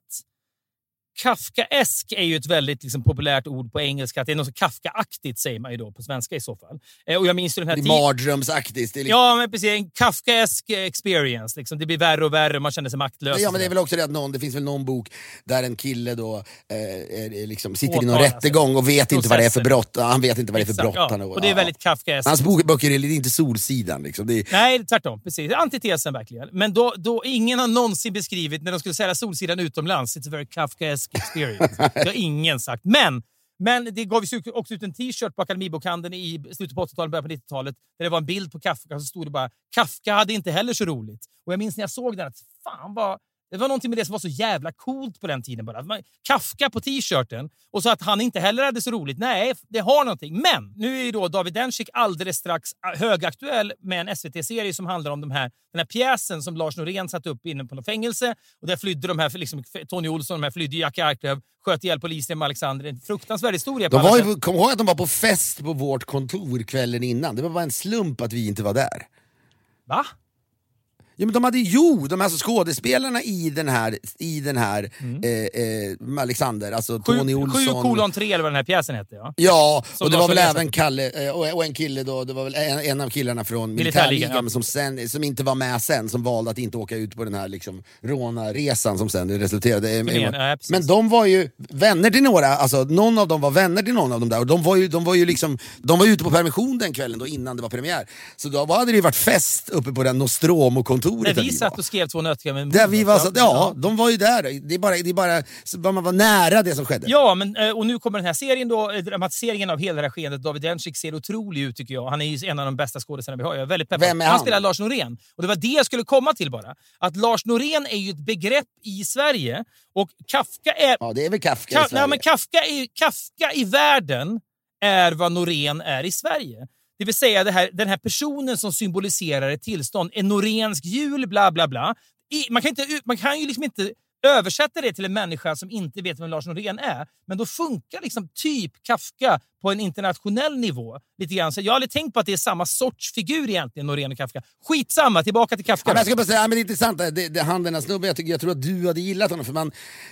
Kafkaesk är ju ett väldigt liksom, populärt ord på engelska. Att det är något så Kafkaaktigt, säger man ju då på svenska i så fall. Eh, och jag minns ju den här det är mardrömsaktigt. Det är liksom... Ja, men precis. En Kafkaesk experience. Liksom. Det blir värre och värre. Man känner sig maktlös. Ja, men det är väl också det att någon, det finns väl någon bok där en kille då eh, är, liksom, sitter Åtal, i någon rättegång och vet processer. Inte vad det är för brott. Han vet inte vad det är för brott. Ja, han, och det är väldigt Kafkaesk. Hans böcker är inte Solsidan. Liksom. Det är... Nej, tvärtom. Precis. Antitesen verkligen. Men då, då ingen har någonsin beskrivit när de skulle sälja Solsidan utomlands. It's a very Kafkaesk experience. Det har ingen sagt. Men, men det gav ju också ut en t-shirt på Akademibokhandeln i slutet på åttiotalet, början på nittiotalet, där det var en bild på Kafka, så stod det bara Kafka hade inte heller så roligt. Och jag minns när jag såg den att fan vad... Det var någonting med det som var så jävla coolt på den tiden bara. Kafka på t-shirten. Och så att han inte heller hade så roligt. Nej, det har någonting. Men nu är ju då David Dencik alldeles strax högaktuell med en S V T-serie som handlar om de här, den här pjäsen som Lars Norén satt upp inne på något fängelse. Och där flydde de här, liksom, Tony Olsson, de här flydde Jackie Arklöv, sköt ihjäl polisen med Alexander. En fruktansvärd historia. De var ju, kom ihåg att de var på fest på vårt kontor kvällen innan. Det var bara en slump att vi inte var där. Va? Ja, men de hade jo, de här alltså skådespelarna i den här i den här mm. eh, eh, Alexander, alltså Tony Olsson. sju kolon tre eller vad den här pjäsen heter, ja. Ja, som och det var väl läsa. även Kalle eh, och, och en kille då, det var väl en, en av killarna från militärligan, ja. som sen som inte var med sen, som valde att inte åka ut på den här liksom rånarresan som sen resulterade eh, men, ja, men de var ju vänner till några, alltså någon av dem var vänner till någon av dem där, och de var ju de var ju liksom de var ute på permission den kvällen då innan det var premiär. Så då hade det ju varit fest uppe på den Nostromo-kontoret. När vi satt och skrev två nötskal med där vi var så, ja, de var ju där. Det är bara, det är bara så man var nära det som skedde. Ja, men och nu kommer den här serien då, dramatiseringen av hela det här skeendet. David Dencik ser otrolig ut, tycker jag. Han är ju en av de bästa skådespelarna vi har. Jag är väldigt peppad. Vem är han? han spelar Lars Norén. Och det var det jag skulle komma till bara. Att Lars Norén är ju ett begrepp i Sverige, och Kafka är... Ja, det är väl Kafka Ka- i Sverige. Nej, men Kafka, är, Kafka i världen är vad Norén är i Sverige. Det vill säga det här, den här personen som symboliserar ett tillstånd, en norensk jul, bla bla bla. I, man, kan inte, man kan ju liksom inte översätta det till en människa som inte vet vem Lars Norén är. Men då funkar liksom typ Kafka på en internationell nivå. Lite grann. Så jag har aldrig tänkt på att det är samma sorts figur egentligen, Norén och Kafka. Skitsamma, tillbaka till Kafka. Ja, men jag ska bara säga, ja, men det är intressant, det, det, han den här snubben, jag, tycker, jag tror att du hade gillat honom, för man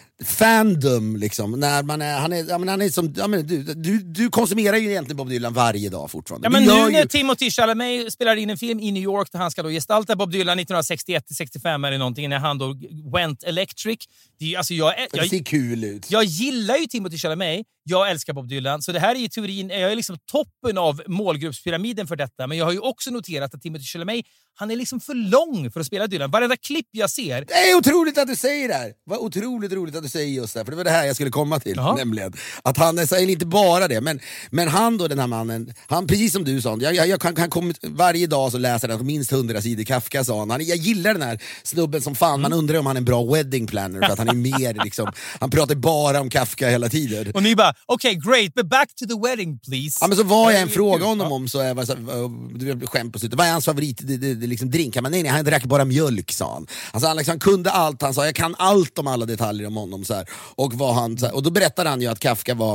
fandom liksom, när man är, han är, ja, men han är som, ja, men du, du, du konsumerar ju egentligen Bob Dylan varje dag fortfarande. Ja, men du nu gör när ju... Timothée Chalamet spelar in en film i New York där han ska då gestalta Bob Dylan nittonhundrasextioett till sextiofem eller någonting, när han då went electric. Det är, alltså jag, jag, det ser kul ut. Jag gillar ju Timothée Chalamet, jag älskar Bob Dylan, så det här är ju teorin, jag är liksom toppen av målgruppspyramiden för detta, men jag har ju också noterat att Timothée Chalamet, han är liksom för lång för att spela Dylan. Varenda klipp jag ser... Det är otroligt att du säger det här. Vad otroligt roligt att du säger just det, för det var det här jag skulle komma till. Jaha. Nämligen att han är, eller inte bara det, men, men han då, den här mannen, han, precis som du sa, jag, jag, jag kan, kan komma, varje dag så läser han minst hundra sidor Kafka, sa han. han. Jag gillar den här snubben som fan, mm. man undrar om han är en bra wedding planner, för att han är mer liksom, han pratar bara om Kafka hela tiden. Och ni bara, okej, okay, great, but back to the wedding please. Ja, men så var jag en fråga honom om, så är jag så, du skämt på slutet, vad är hans favorit det, det, det, liksom drink? Han, nej, nej, han drack bara mjölk, sa han. Alltså, han, liksom, han kunde allt, han sa, jag kan allt om alla detaljer om honom så här. Och, vad han, så här, och då berättade han ju att Kafka var,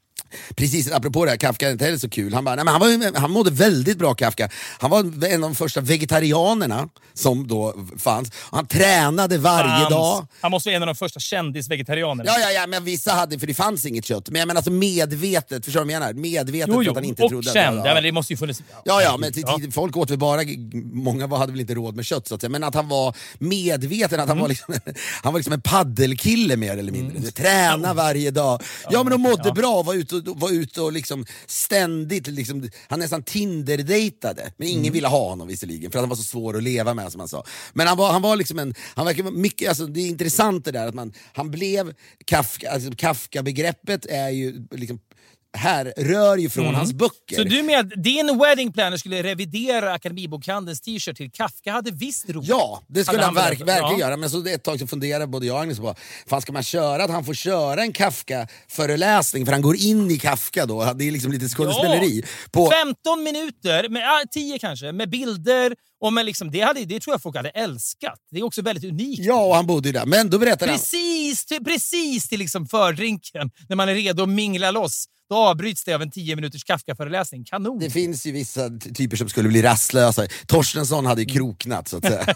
precis apropå det här, Kafka är inte heller så kul. Han, bara, nej, men han, var, han mådde väldigt bra, Kafka. Han var en av de första vegetarianerna som då fanns. Han tränade varje fanns. dag. Han måste vara en av de första kändisvegetarianerna. Ja, ja, ja, men vissa hade, för det fanns inget kött. Men jag menar alltså medvetet, förstår du vad jag menar? Medvetet jo, jo. för att han inte och trodde. Känd. Att, ja, men det måste ju funnits... Ja, ja, men till, till, folk åt väl bara, många var, hade väl inte råd med kött, så att säga. Men att han var medveten, att han mm. var liksom, han var liksom en paddelkille mer eller mindre. Mm. Träna varje dag. Ja, men de mådde ja. bra, var ute och, var ute och liksom ständigt liksom, han nästan Tinder-dejtade, men ingen mm. ville ha honom visserligen, för att han var så svår att leva med, som han sa. Men han var, han var liksom en, han verkar mycket, alltså det är intressant det där att man, han blev Kafka, alltså Kafka-begreppet är ju liksom här rör ju från mm. hans böcker. Så du med din wedding planner skulle revidera Akademibokhandelns t-shirt till Kafka hade visst roligt. Ja, det skulle han, han verk, verkligen ja. göra. Men så ett tag så funderar både jag och Agnes på, fan ska man köra att han får köra en Kafka-föreläsning, för han går in i Kafka då, det är liksom lite skådespeleri. Ja. På femton minuter, med, ah, tio kanske, med bilder. Och men liksom, det, hade, det tror jag folk hade älskat. Det är också väldigt unikt. Ja, och han bodde ju där. Men då berättar precis, han... Till, precis till liksom fördrinken, när man är redo att mingla loss. Då avbryts det av en tio minuters Kafka-föreläsning. Kanon. Det finns ju vissa typer som skulle bli rastlösa. Torstensson hade ju kroknat, så att säga.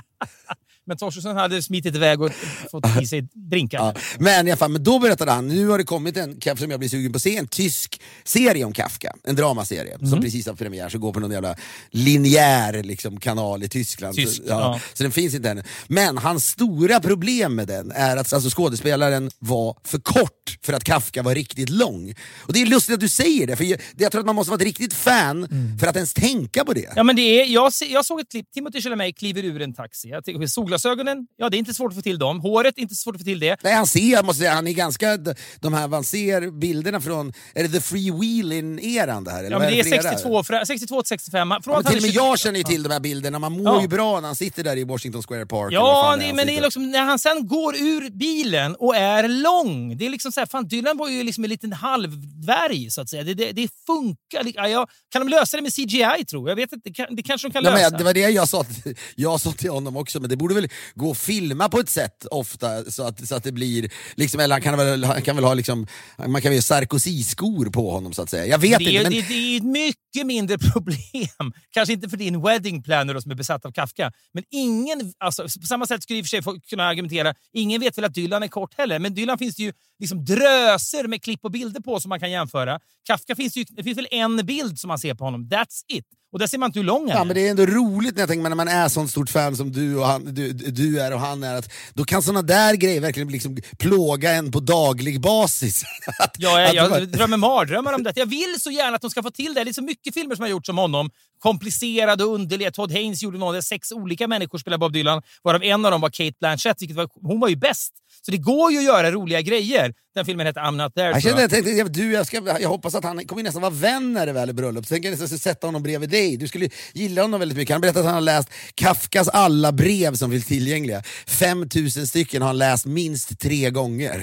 Men Torstensson hade smitit iväg och fått i sig drinkar. Ja. Men i alla fall, men då berättade han, nu har det kommit en, som jag blir sugen på att se, en tysk serie om Kafka. En dramaserie mm. som precis har premiär, så går på någon jävla linjär liksom, kanal i Tyskland. Tysk, så, ja, ja. så den finns inte ännu. Men hans stora problem med den är att alltså, skådespelaren var för kort för att Kafka var riktigt lång. Och det är lustigt att du säger det, för jag, jag tror att man måste vara ett riktigt fan mm. för att ens tänka på det. Ja, men det är, jag, jag såg ett klipp, Timothée Chalamet kliver ur en taxi. Jag tycker, solglasögonen, ja det är inte svårt att få till dem. Håret, inte svårt att få till det. Nej, han ser, jag måste säga, han är ganska, de här, man ser bilderna från, är det The Freewheeling-eran det här? Eller ja, men det är sextiotvå, sextiotvå till sextiofem. Från ja, till och med jag känner ju till de här bilderna, man mår ja. ju bra när han sitter där i Washington Square Park. Ja, det, men det är liksom, när han sen går ur bilen och är lång, det är liksom så här, fan Dylan var ju liksom en liten halvdvärg så att säga. Det, det, det funkar. Ja, jag, kan de lösa det med C G I, tror jag? Jag vet inte, det, kan, det kanske de kan Nej, lösa. Men det var det jag sa, till, jag sa till honom också, men det borde väl gå att filma på ett sätt ofta så att, så att det blir liksom, eller han kan väl, han kan väl ha liksom, man kan väl ha Sarkozy-skor på honom så att säga. Jag vet det är, inte, men... det, det är ett mycket mindre problem. Kanske inte för din wedding planner då, som är besatt av Kafka, men ingen, alltså, på samma sätt skulle i och för sig kunna argumentera, ingen vet väl att Dylan är kort heller, men Dylan finns det ju liksom dröser med klipp och bilder på som man kan jämföra. Kafka finns ju, det finns väl en bild som man ser på honom, that's it. Och där ser man inte hur lång han är. Ja, men det är ändå roligt när jag tänker, när man är sån stort fan som du och han, du, du är och han är, att då kan såna där grejer verkligen liksom plåga en på daglig basis. att, ja, jag, jag bara... drömmer mardrömmar om det. Jag vill så gärna att de ska få till det. Det är så mycket filmer som har gjorts om honom. Komplicerade och underliga. Todd Haynes gjorde någon där sex olika människor spelar Bob Dylan, varav en av dem var Cate Blanchett, vilket var, hon var ju bäst. Så det går ju att göra roliga grejer. Den filmen heter I'm Not There. Jag, kände, jag, tänkte, jag, du, jag, ska, jag hoppas att han kommer nästan vara vän när det väl är bröllop. Så tänker jag nästan sätta honom bredvid dig. Du skulle gilla honom väldigt mycket. Han berättade att han har läst Kafkas alla brev som finns tillgängliga. fem tusen stycken har han läst minst tre gånger.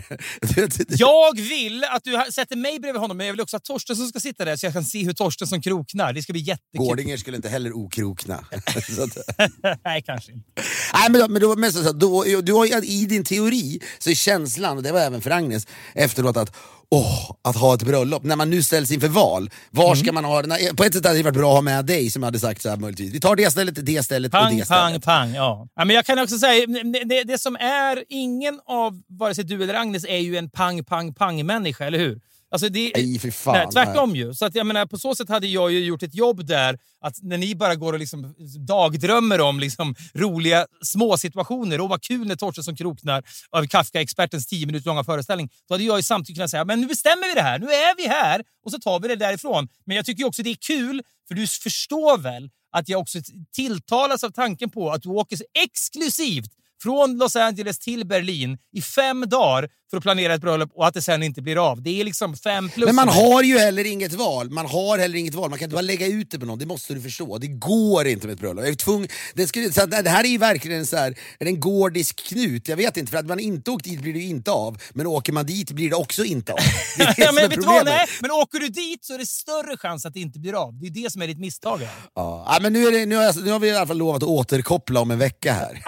Jag vill att du sätter mig bredvid honom, men jag vill också att Torstensson ska sitta där så jag kan se hur Torstensson kroknar. Det ska bli jättekul. Gårdinger skulle inte heller okrokna. Nej, kanske inte. Nej, men, då, men, då, men så, då, du har, i din teori så är känslan, och det var även för Agnes, efteråt att åh, att ha ett bröllop, när man nu ställs inför val, var ska mm. man ha den? På ett sätt hade det varit bra att ha med dig, som jag hade sagt så här möjligtvis. Vi tar det stället, det stället pang, och det stället. Pang, pang, ja. Ja, men jag kan också säga, det, det, det som är, ingen av vare sig du eller Agnes är ju en pang, pang, pang människa, eller hur? Alltså det, nej, för fan, nej, tvärtom nej. Ju. Så att jag menar, på så sätt hade jag ju gjort ett jobb där, att när ni bara går och liksom dagdrömmer om liksom roliga små situationer, och vad kul när Torsten kroknar av Kafka-expertens tio minuter långa föreställning, då hade jag ju samtidigt kunnat säga, men nu bestämmer vi det här, nu är vi här, och så tar vi det därifrån. Men jag tycker också det är kul, för du förstår väl att jag också tilltalas av tanken på att du åker exklusivt från Los Angeles till Berlin i fem dagar för att planera ett bröllop, och att det sen inte blir av. Det är liksom fem plus. Men man har ju heller inget val. Man har heller inget val. Man kan inte bara lägga ut det på någon. Det måste du förstå. Det går inte med ett bröllop. Jag är tvungen, det, skulle, så det här är ju verkligen så här, en gordisk knut. Jag vet inte, för att man inte åkt dit blir det ju inte av. Men åker man dit blir det också inte av. Det är det ja, som men är vet problemet. vad, nej, men åker du dit så är det större chans att det inte blir av. Det är det som är ditt misstag här. Ja, men nu, är det, nu, har jag, nu har vi i alla fall lovat att återkoppla om en vecka här.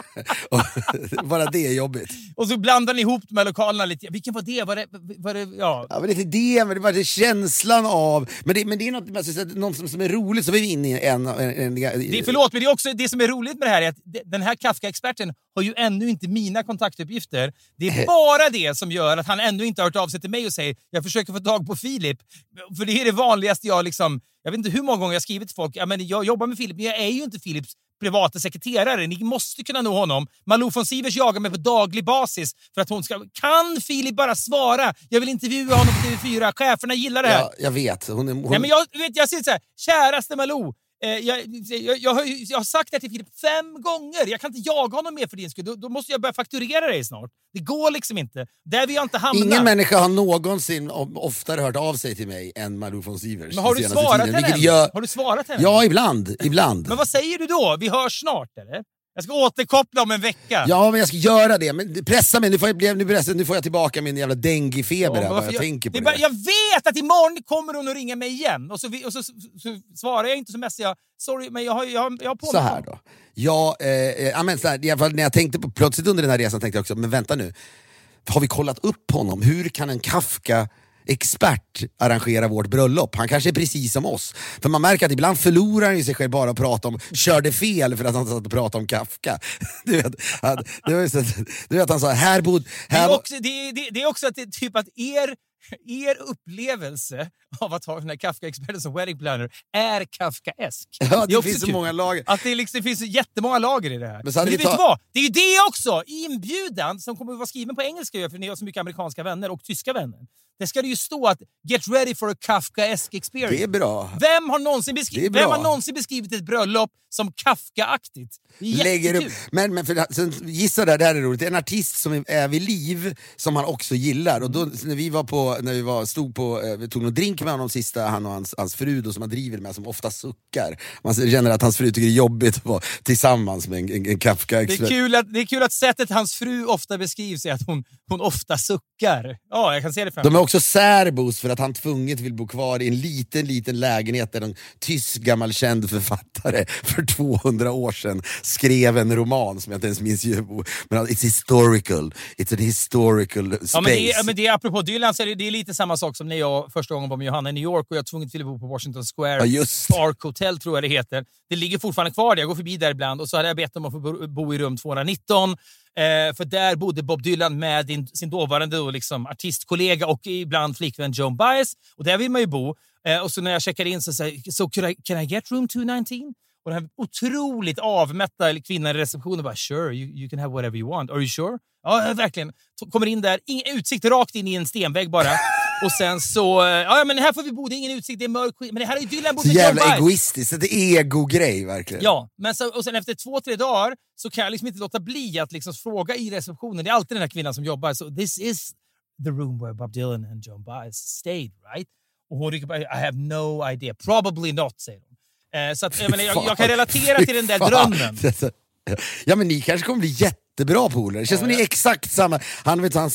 Bara det är jobbigt. Och så blandar ni ihop med lokalerna lite. Vilken var det? Var det, var det ja. Ja, men det är inte det, men det var det känslan av... Men det, men det är något, alltså, något som, som är roligt, så vi är inne i en... en, en, en det, förlåt, men det är också det som är roligt med det här är att den här Kafka-experten har ju ännu inte mina kontaktuppgifter. Det är bara det som gör att han ännu inte har hört av sig till mig och säger, jag försöker få tag på Filip. För det är det vanligaste jag liksom... Jag vet inte hur många gånger jag har skrivit till folk. Ja, men jag jobbar med Filip, men jag är ju inte Filips privata sekreterare. Ni måste kunna nå honom. Malou von Sivers jagar mig på daglig basis för att hon ska... Kan Filip bara svara? Jag vill intervjua honom på T V fyra. Cheferna gillar det här. Ja, jag vet. Hon, hon... Ja, men jag, vet, jag säger så här, käraste Malou. Eh, jag, jag, jag, har, jag har sagt det till Filip fem gånger. Jag kan inte jaga honom mer för din skull. Då, då måste jag börja fakturera dig snart. Det går liksom inte. Där vill jag inte hamna. Ingen människa har någonsin oftare hört av sig till mig än Malou von Sivers. Men har du svarat tiden, henne? Jag... Har du svarat henne? Ja, ibland. ibland. Men vad säger du då? Vi hörs snart, eller? Jag ska återkoppla om en vecka. Ja, men jag ska göra det. Men pressa mig. Nu får jag, nu pressa, nu får jag tillbaka min jävla dengue-feber. Ja, här, jag, jag tänker på det. Bara, jag vet att imorgon kommer hon att ringa mig igen. Och så, och så, så, så svarar jag inte, så mässar jag. Sorry, men jag har, jag har, jag har på mig. Så här då. Ja, eh, ja, men så här, i alla fall när jag tänkte på, plötsligt under den här resan tänkte jag också, men vänta nu. Har vi kollat upp honom? Hur kan en Kafka... expert arrangera vårt bröllop? Han kanske är precis som oss. För man märker att ibland förlorar han sig själv bara att prata om, körde fel för att han satt och pratade om Kafka. Du vet, han, det var så, du vet han sa, här bod... Här det, är också, det, det, det är också att det, typ att er, er upplevelse av att ha den här Kafka-experten som wedding planner är Kafka-esk. Ja, det, det finns så typ, många lager. Att det, liksom, det finns jättemånga lager i det här. Men, Men du vet ta... vad? Det är ju det också! I inbjudan, som kommer att vara skriven på engelska, för ni har så mycket amerikanska vänner och tyska vänner. Det ska det ju stå att get ready for a Kafka-esque experience. Det är bra. Vem har någonsin, beskri- Vem har någonsin beskrivit ett bröllop som Kafka-aktigt? Det är lägger upp. Men, men för, sen, gissa där, det här är roligt. Det är en artist som är vid liv som han också gillar. Och då, när vi var på, när vi var, stod på, vi tog någon drink med honom sista, han och hans, hans fru då, som han driver med, som ofta suckar. Man känner att hans fru tycker det är jobbigt att vara tillsammans med en, en, en Kafka-expert. Det är kul att, det är kul att sättet hans fru ofta beskrivs är att hon, hon ofta suckar. Ja, jag kan se det framför. De är också särbos för att han tvunget vill bo kvar i en liten, liten lägenhet där en tysk gammal känd författare för tvåhundra år sedan skrev en roman som jag inte ens minns ju. Men it's historical. It's a historical space. Ja, men det är, men det är apropå Dylan, så är det, det är lite samma sak som när jag första gången var med Johanna i New York och jag tvunget ville bo på Washington Square. Ja, just. Park Hotel tror jag det heter. Det ligger fortfarande kvar där. Jag går förbi där ibland och så hade jag bett om att få bo, bo i rum tvåhundranitton. Eh, för där bodde Bob Dylan med din, sin dåvarande då, liksom, artistkollega och ibland flickvän Joan Baez. Och där vill man ju bo. Eh, och så när jag checkar in så säger jag, so can I, can I get room two nineteen? Och den här otroligt avmätta kvinnan i receptionen bara, sure, you, you can have whatever you want. Are you sure? Ja, verkligen. Kommer in där, ingen utsikt, rakt in i en stenvägg bara. Och sen så, ja men här får vi bo, det är ingen utsikt, det är mörk skit. Men det här är ju Dylan bott så jävla egoistiskt, det är ego-grej verkligen. Ja, men så, och sen efter två, tre dagar så kan jag liksom inte låta bli att liksom fråga i receptionen. Det är alltid den här kvinnan som jobbar. Så this is the room where Bob Dylan and Joan Baez stayed, right? Och hon rycker bara, I have no idea. Probably not, säger hon. Eh, så att, jag, menar, jag, jag kan relatera till den där drömmen. Ja, men ni kanske kommer bli jättebra polare. Det känns ja, som ja. Ni är exakt samma. Han vet han suckar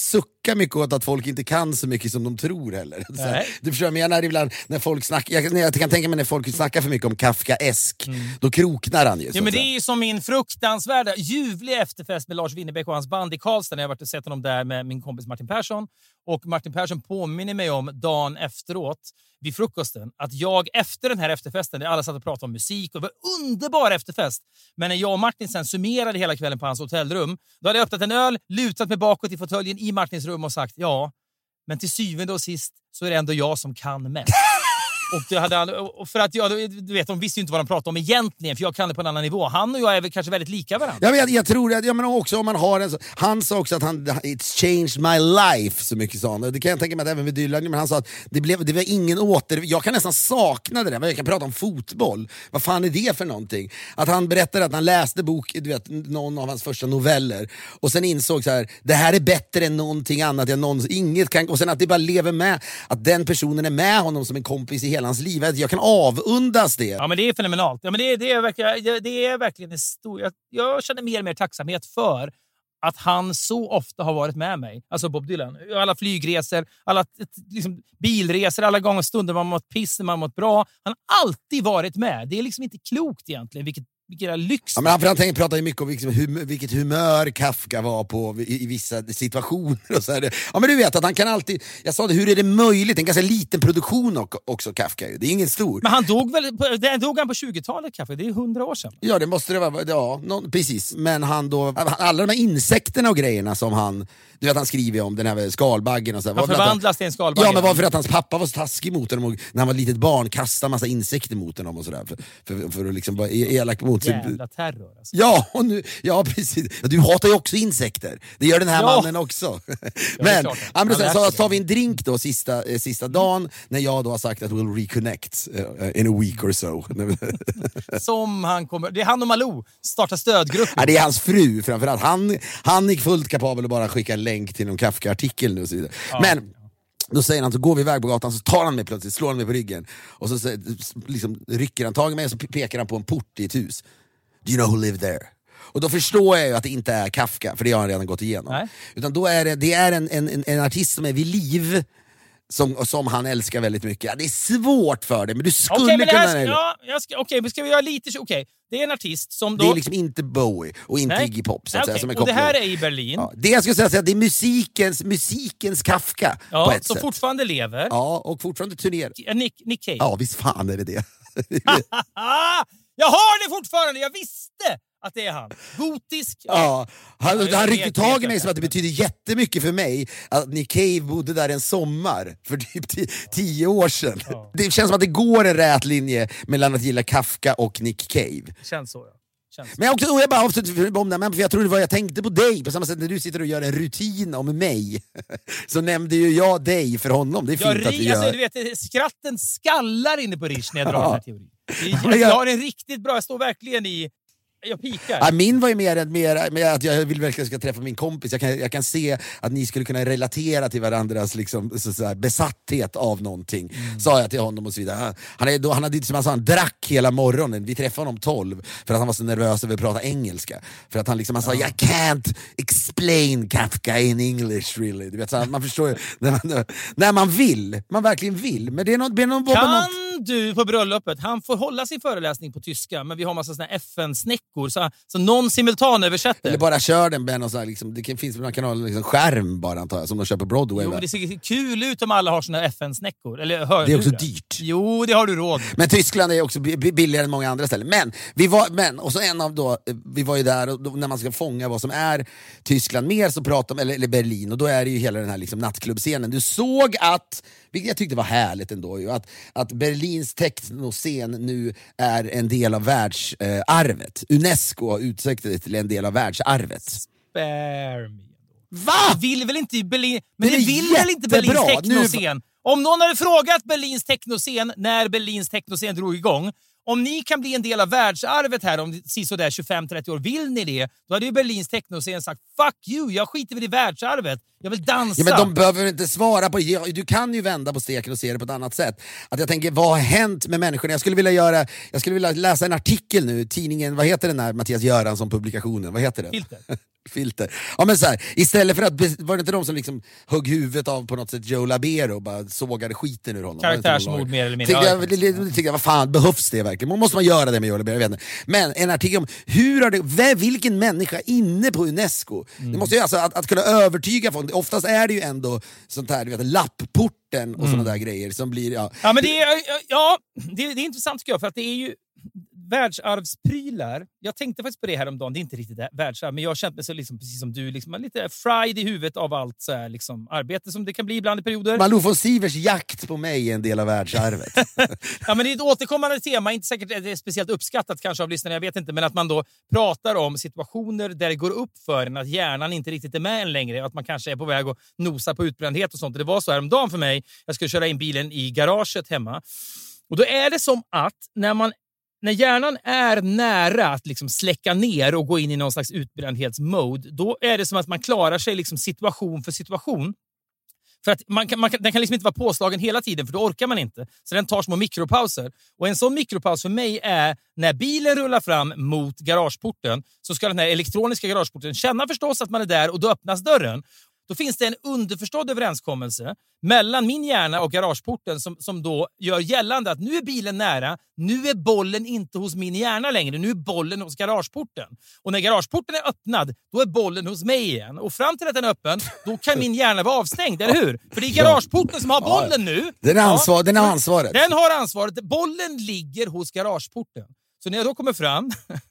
suckar mycket åt att folk inte kan så mycket som de tror heller. Så här, du förstår, jag menar ibland när folk snackar, jag, jag kan tänka mig när folk snackar för mycket om Kafkaesk, mm. då kroknar han ju. Ja, men det är ju som min fruktansvärda, ljuvliga efterfest med Lars Winnerbäck och hans band i Karlstad när jag varit och sett honom där med min kompis Martin Persson. Och Martin Persson påminner mig om dagen efteråt vid frukosten att jag efter den här efterfesten, där alla satt och pratade om musik och det var underbar efterfest, men när jag och Martin sen summerade hela kvällen på hans hotellrum, då hade jag öppnat en öl, lutat mig bakåt i fåtöljen i Martins rum och sagt ja, men till syvende och sist så är det ändå jag som kan mest. Och, det hade han, och för att jag, du vet, de visste ju inte vad de pratade om egentligen, för jag kan det på en annan nivå. Han och jag är väl kanske väldigt lika varandra. Ja, men jag, jag tror att, ja, men också om man har en så, han sa också att han, it's changed my life, så mycket sa han. Det kan jag tänka mig att även med Dylan, men han sa att det blev, det var ingen åter, jag kan nästan sakna det där, men jag kan prata om fotboll. Vad fan är det för någonting? Att han berättade att han läste bok, du vet, någon av hans första noveller, och sen insåg så här, det här är bättre än någonting annat jag någonsin, inget kan, och sen att det bara lever med, att den personen är med honom som en kompis i hela hans liv. Jag kan avundas det. Ja, men det är fenomenalt. Ja, men det, det, är verkligen, det är verkligen en stor... Jag, jag känner mer och mer tacksamhet för att han så ofta har varit med mig. Alltså Bob Dylan. Alla flygresor, alla liksom, bilresor, alla gånger stunder man mått piss, man mått bra. Han har alltid varit med. Det är liksom inte klokt egentligen, vilket vilken lyx. Ja, men han, han tänkte, pratar ju mycket om liksom, hum, vilket humör Kafka var på i, i vissa situationer och så här. Ja, men du vet att han kan alltid, jag sa det, hur är det möjligt? En ganska liten produktion också, Kafka. Det är ingen stor. Men han dog väl, det dog han på tjugotalet, Kafka, det är hundra år sedan. Ja, det måste det vara, ja, no, precis. Men han då, alla de här insekterna och grejerna som han, du vet han skriver om, den här skalbaggen och så här. Han förvandlas till en skalbagge. Ja, men varför att hans pappa var så taskig mot honom och när han var ett litet barn kastade massa insekter mot honom och sådär. För, för, för att liksom vara elak mot sig. Jävla terror alltså. Ja, och nu, ja, precis. Du hatar ju också insekter. Det gör den här ja. mannen också. Men, ja, men sen, så tar vi en drink då sista, eh, sista dagen när jag då har sagt att we'll reconnect uh, in a week or so. Som han kommer, det är han och Malou startar stödgrupp. Ja, det är hans fru framförallt. Han, han är fullt kapabel att bara skicka en länk till någon Kafka-artikel nu och så vidare. Ja. Men då säger han, så går vi iväg på gatan, så tar han mig plötsligt, slår han mig på ryggen och så liksom, rycker han tag i mig och så pekar han på en port i ett hus. Do you know who lived there? Och då förstår jag ju att det inte är Kafka, för det har han redan gått igenom. Nej. Utan då är det, det är en, en, en artist som är vid liv, som, som han älskar väldigt mycket. Ja, det är svårt för det, men du skulle okay, men kunna... Ska, ja, jag ska, okej, men ska vi göra lite... Okej, okay. Det är en artist som då... Det är liksom inte Bowie och inte Nej. Iggy Pop, så att Nej, säga, okay. som är Och det här är i Berlin. Ja, det jag skulle säga, det är musikens, musikens Kafka ja, på ett som sätt. fortfarande lever. Ja, och fortfarande turnerar. Nick, Nick Cave. Ja, visst fan är det det. Jag har det fortfarande, jag visste att det är han. Gotisk. Ja, han, ja, han ryckte tag i mig som att det betyder jättemycket för mig att Nick Cave bodde där en sommar för typ t- tio år sedan. Ja. Det känns som att det går en rät linje mellan att gilla Kafka och Nick Cave. Känns så, ja. Känns men jag, också, jag bara avslutar om det, men för jag tror det var jag tänkte på dig på samma sätt när du sitter och gör en rutin om mig. Så nämnde ju jag dig för honom. Det är fint jag, att vi alltså, gör. Du vet, skratten skallar inne på Rish när jag drar ja. den här teorin. Jag, jag har en riktigt bra, jag står verkligen i... Jag pikar. Ja, min var ju mer, mer, mer att jag vill verkligen ska träffa min kompis. Jag kan, jag kan se att ni skulle kunna relatera till varandras liksom, så, så här, besatthet av någonting. Mm. Sa jag till honom och så vidare. Han, är, då, han hade som han sa, han drack hela morgonen. Vi träffade honom tolv för att han var så nervös över att prata engelska. För att han liksom, han sa, I can't explain Kafka in English really. Du vet, så här, man förstår ju, när man, när man vill, man verkligen vill. Men det är något, det är något, kan något... du på bröllopet, han får hålla sin föreläsning på tyska, men vi har massa såna F N-snäckor så, så någon simultan översätter. Eller bara kör den med någon sån här, liksom, det finns någon kanal, liksom, skärm bara antar jag, som de kör på Broadway. Jo, men det ser kul ut om alla har såna F N-snäckor. Eller hör, det är också dyrt. Jo, det har du råd. Men Tyskland är också billigare än många andra ställen. Men, vi var, men och så en av då, vi var ju där och då, när man ska fånga vad som är Tyskland mer så pratar om, eller, eller Berlin, och då är det ju hela den här liksom, nattklubbscenen. Du såg att, vilket jag tyckte var härligt ändå ju, att, att Berlins technoscen nu är en del av världsarvet. Eh, Unesco har utsökt det till en del av världsarvet. Spare me. Va? Det vill väl inte Berlin, men det, det vill väl inte Berlins bra. technoscen? Nu... Om någon hade frågat Berlins technoscen när Berlins technoscen drog igång, om ni kan bli en del av världsarvet här om sådär tjugofem trettio år, vill ni det? Då hade ju Berlins technoscen sagt, fuck you, jag skiter väl i världsarvet. Jag vill dansa. Ja, men de behöver inte svara på, du kan ju vända på steken och se det på ett annat sätt. Att jag tänker, vad har hänt med människorna? Jag skulle vilja göra, jag skulle vilja läsa en artikel nu, tidningen, vad heter den här Mattias Göransson publikationen, vad heter den? Filter. filter. Ja, men så här, istället för att, var det inte de som liksom högg huvudet av på något sätt Joe Labero och bara sågade skiten ur honom? Karaktärsmord mer eller mindre. Tyckte jag, det, det, tyckte jag, vad fan, behövs det verkligen? Måste man göra det med Joe Labero? Jag vet inte. Men en artikel om hur har det, vilken människa inne på UNESCO? Mm. Det måste ju alltså, att, att kunna övertyga folk, oftast är det ju ändå sånt här, du vet, lapporten och mm. såna där grejer som blir, ja. Ja, men det är, ja, det, det är intressant tycker jag, för att det är ju världsarvsprylar. Jag tänkte faktiskt på det här om dagen. Det är inte riktigt det, världsarv, men jag har känt mig så liksom, precis som du, liksom, lite fried i huvudet av allt så här, liksom, arbete som det kan bli ibland i perioder. Malou von Sivers jakt på mig är en del av världsarvet. Ja, men det är ett återkommande tema, inte säkert att det är speciellt uppskattat kanske av lyssnarna, jag vet inte, men att man då pratar om situationer där det går upp för en att hjärnan inte riktigt är med en längre, att man kanske är på väg att nosa på utbrändhet och sånt. Det var så här om dagen för mig, jag skulle köra in bilen i garaget hemma. Och då är det som att när man När hjärnan är nära att liksom släcka ner och gå in i någon slags utbrändhetsmode, då är det som att man klarar sig liksom situation för situation. För att man kan, man kan, den kan liksom inte vara påslagen hela tiden, för då orkar man inte. Så den tar små mikropauser. Och en sån mikropaus för mig är när bilen rullar fram mot garageporten, så ska den här elektroniska garageporten känna förstås att man är där, och då öppnas dörren. Då finns det en underförstådd överenskommelse mellan min hjärna och garageporten som, som då gör gällande att nu är bilen nära, nu är bollen inte hos min hjärna längre, nu är bollen hos garageporten. Och när garageporten är öppnad, då är bollen hos mig igen. Och fram till att den är öppen, då kan min hjärna vara avstängd, eller hur? För det är garageporten som har bollen nu. Den, är ansvar, ja, den har ansvaret. Den har ansvaret. Bollen ligger hos garageporten. Så när jag då kommer fram,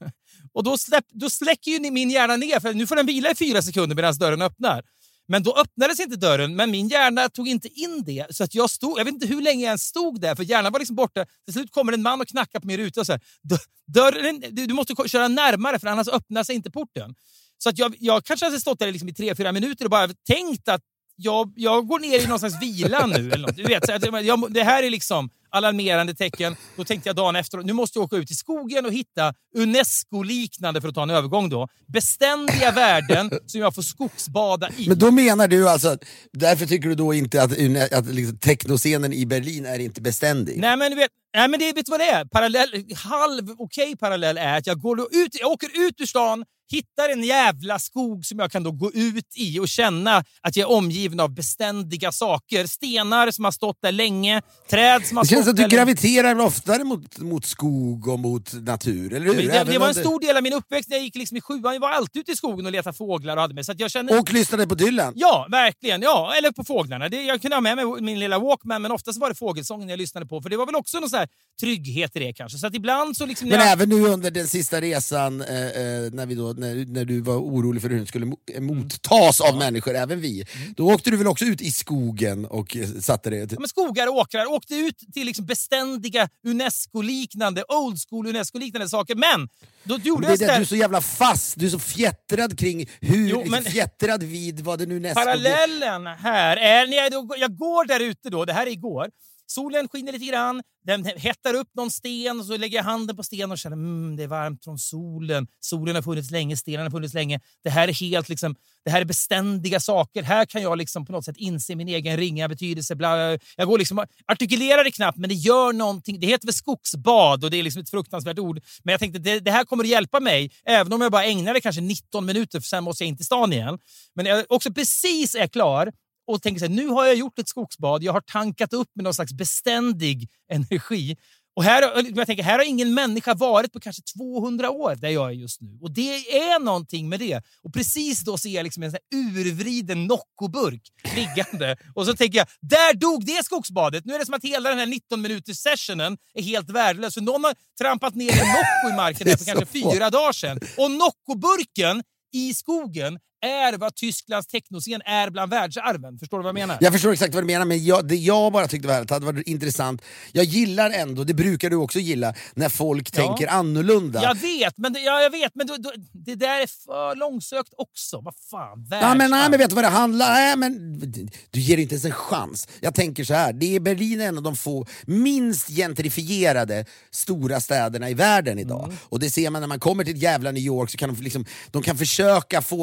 och då, släpp, då släcker ju min hjärna ner, för nu får den vila i fyra sekunder medan dörren öppnar. Men då öppnades inte dörren, men min hjärna tog inte in det. Så att jag stod, jag vet inte hur länge jag ens stod där, för hjärnan var liksom borta. Till slut kommer en man och knackar på min ruta och så här, dörren, du, du måste köra närmare, för annars öppnar sig inte porten. Så att jag, jag kanske hade stått där liksom i tre, fyra minuter och bara tänkt att jag, jag går ner i någon slags vila nu. Eller något. Du vet, så att jag, det här är liksom alarmerande tecken. Då tänkte jag dagen efter, nu måste jag åka ut i skogen och hitta UNESCO-liknande, för att ta en övergång då, beständiga värden som jag får skogsbada i. Men då menar du alltså att, därför tycker du då inte att, att liksom, technoscenen i Berlin är inte beständig? Nej, men du vet, nej, men det vet vad det är. Parallell, halv okej okay, parallell är att jag går ut, jag åker ut ur stan, hittar en jävla skog som jag kan då gå ut i och känna att jag är omgiven av beständiga saker. Stenar som har stått där länge, träd som har stått där. Det känns att du graviterar oftare mot, mot skog och mot natur, eller hur? Det, det var en stor del av min uppväxt när jag gick liksom i sjuan. Jag var alltid ute i skogen och letade fåglar och hade med. Så att jag kände... Och lyssnade på Dylan? Ja, verkligen. Ja, eller på fåglarna. Det, jag kunde ha med mig min lilla Walkman, men oftast var det fågelsången jag lyssnade på. För det var väl också någon sån här trygghet i det kanske. Så att ibland så liksom... Men jag... även nu under den sista resan, eh, när, vi då, när, när du var orolig för hur den skulle mottas av mm. människor, även vi. Mm. Då åkte du väl också ut i skogen och satte det... Ja, men skogar och åkrar. Åkte ut till liksom beständiga UNESCO-liknande, old school UNESCO-liknande saker. Men då gjorde men jag det, där... Du är så jävla fast, du är så fjättrad kring hur, jo, men... fjättrad vid vad det nu UNESCO... Parallellen här är, när jag, jag går där ute då, det här är igår. Solen skiner lite grann, den hettar upp någon sten och så lägger jag handen på stenen och känner mm, det är varmt från solen. Solen har funnits länge, stenen har funnits länge. Det här är helt liksom, det här är beständiga saker. Här kan jag liksom på något sätt inse min egen ringa betydelse. Bla, jag går liksom, artikulerar det knappt, men det gör någonting. Det heter väl skogsbad och det är liksom ett fruktansvärt ord. Men jag tänkte det, det här kommer att hjälpa mig, även om jag bara ägnar det kanske nitton minuter, för sen måste jag in till stan igen. Men jag också precis är klar och tänker så här, nu har jag gjort ett skogsbad. Jag har tankat upp med någon slags beständig energi. Och här, jag tänker, här har ingen människa varit på kanske tvåhundra år där jag är just nu. Och det är någonting med det. Och precis då ser jag liksom en sån här urvriden Nocco-burk liggande. Och så tänker jag, där dog det skogsbadet. Nu är det som att hela den här nitton minuters sessionen är helt värdelös. För någon har trampat ner en Nocco i marken här för kanske fyra dagar sedan. Och Nocco-burken i skogen är vad Tysklands technoscen är bland världsarven. Förstår du vad jag menar? Jag förstår exakt vad du menar, men jag, det jag bara tyckte var, hade varit intressant. Jag gillar ändå, det brukar du också gilla, när folk ja. tänker annorlunda. Jag vet, men, det, ja, jag vet, men då, då, det där är för långsökt också. Vad fan, ja, men, nej, men vet du vad det handlar? Nej, men, du ger inte ens en chans. Jag tänker så här, det är Berlin en av de få minst gentrifierade stora städerna i världen idag. Mm. Och det ser man när man kommer till ett jävla New York, så kan de, liksom, de kan försöka få Manhattan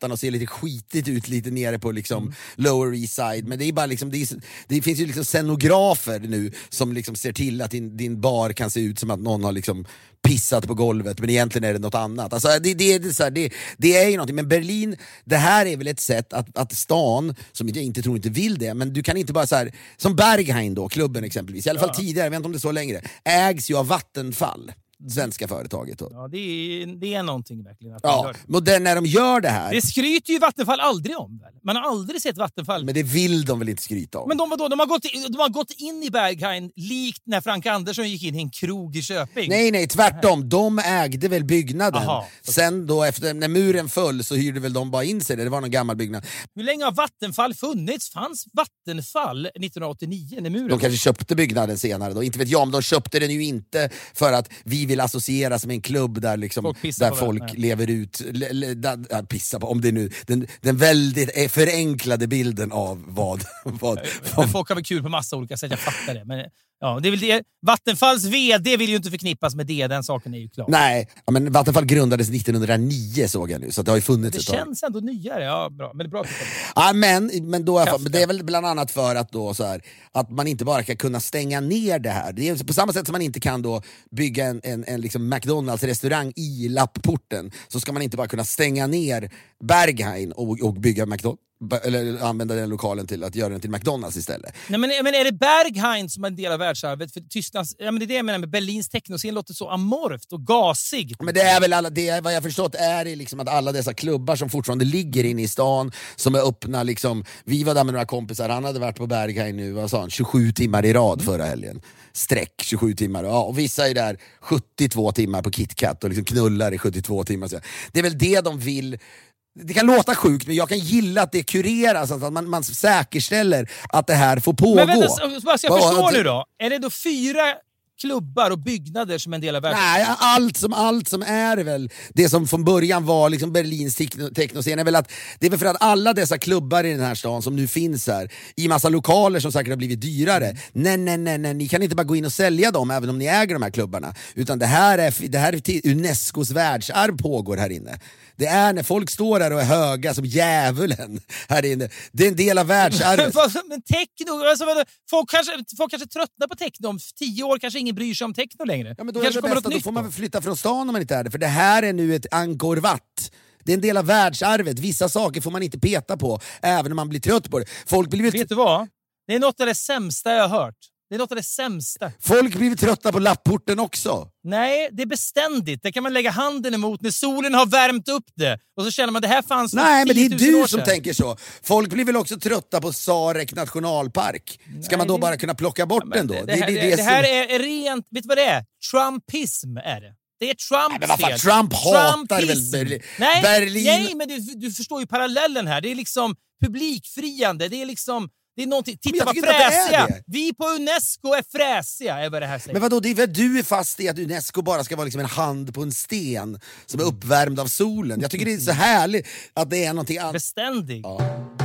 Gatan och ser lite skitigt ut lite nere på liksom mm. Lower East Side. Men det är bara liksom, det, är, det finns ju liksom scenografer nu som liksom ser till att din, din bar kan se ut som att någon har liksom pissat på golvet, men egentligen är det något annat. Alltså det, det, det, så här, det, det är ju någonting, men Berlin, det här är väl ett sätt att, att stan, som jag inte tror inte vill det, men du kan inte bara så här, som Berghain då, klubben exempelvis, i alla fall ja. tidigare, jag vet inte om det är så längre, ägs ju av Vattenfall. Svenska företaget då. Ja, det är, det är någonting verkligen att ja, men den, när de gör det här. Det skryter ju Vattenfall aldrig om väl? Man har aldrig sett Vattenfall. Men det vill de väl inte skryta om. Men de, vadå, de, har, gått in, de har gått in i Berghain likt när Frank Andersson gick in i en krog i Köping. Nej, nej, tvärtom. De ägde väl byggnaden. Aha, okay. Sen då, efter, när muren föll så hyrde väl de bara in sig. Det var någon gammal byggnad. Hur länge har Vattenfall funnits? Fanns Vattenfall nittonhundraåttionio när muren De kanske köpte byggnaden senare då. Inte vet jag, om de köpte den ju inte för att vi vill associeras med en klubb där, liksom, folk, där folk lever ut le, le, där, pissa på, om det nu den, den väldigt förenklade bilden av vad, vad, vad. Folk har väl kul på massa olika sätt, jag fattar det, men ja, det är väl det. Vattenfalls vd vill ju inte förknippas med det, den saken är ju klar. Nej, ja, men Vattenfall grundades nittonhundranio såg jag nu, så det har ju funnits det ett tag. känns ändå nyare, ja bra, men det är bra. Ja, men, men då är, det är väl bland annat för att då så här, att man inte bara kan kunna stänga ner det här. Det är på samma sätt som man inte kan då bygga en, en, en liksom McDonalds-restaurang i Lappporten, så ska man inte bara kunna stänga ner Berghain och, och bygga McDonalds. Eller använda den lokalen till att göra den till McDonalds istället. Nej, men, men är det Berghain som är en del av världsarvet? För Tysklands, ja, men det är det jag menar med Berlins technoscen, låter så amorft och gasig. Men det är väl alla, det är, vad jag förstått är det liksom att alla dessa klubbar som fortfarande ligger inne i stan, som är öppna liksom, vi var där med några kompisar, han hade varit på Berghain nu, vad sa han, tjugosju timmar i rad förra helgen. Sträck tjugosju timmar, ja, och vissa är där sjuttiotvå timmar på KitKat och liksom knullar i sjuttiotvå timmar. Så det är väl det de vill. Det kan låta sjukt, men jag kan gilla att det kureras, alltså att man, man säkerställer att det här får pågå. Men vänta, så, så, så jag förstår nu då. Är det då fyra klubbar och byggnader som en del av världen? Nej, allt som, allt som är väl det som från början var liksom Berlins techno, technoscen är väl att det är väl för att alla dessa klubbar i den här stan som nu finns här i massa lokaler som säkert har blivit dyrare. Mm. Nej, nej, nej, nej, ni kan inte bara gå in och sälja dem även om ni äger de här klubbarna, utan det här är, det här är till Unescos världsarv pågår här inne. Det är när folk står där och är höga som djävulen här inne. Det är en del av världsarvet. Men techno, alltså, folk, kanske, folk kanske tröttnar på techno. Om tio år kanske ingen bryr sig om techno längre. Ja, men då, är det bästa, då får man flytta från stan om man inte är det. För det här är nu ett Angkor Wat. Det är en del av världsarvet. Vissa saker får man inte peta på, även om man blir trött på det. Folk blir... Vet du vad? Det är något av det sämsta jag har hört. Det är något av det sämsta. Folk blir trötta på Lappporten också. Nej, det är beständigt. Det kan man lägga handen emot när solen har värmt upp det. Och så känner man det här fanns. Nej, men det är du som tänker så. Folk blir väl också trötta på Sarek nationalpark. Ska Nej, man då det... bara kunna plocka bort ja, den då? Det, det, här, det, det, det här som... är rent, vet du vad det är? Trumpism är det. Det är Trumps Nej, men vad fan, Trump hatar väl Berlin? Nej, Berlin. nej, men du, du förstår ju parallellen här. Det är liksom publikfriande. Det är liksom... Det är någonting. Titta vad fräsiga! Vi på Unesco är fräsiga, är vad det här säger. Men vadå, det är väl du är fast i att Unesco bara ska vara liksom en hand på en sten som är uppvärmd av solen. Jag tycker det är så härligt att det är någonting annat. Beständig. Ja.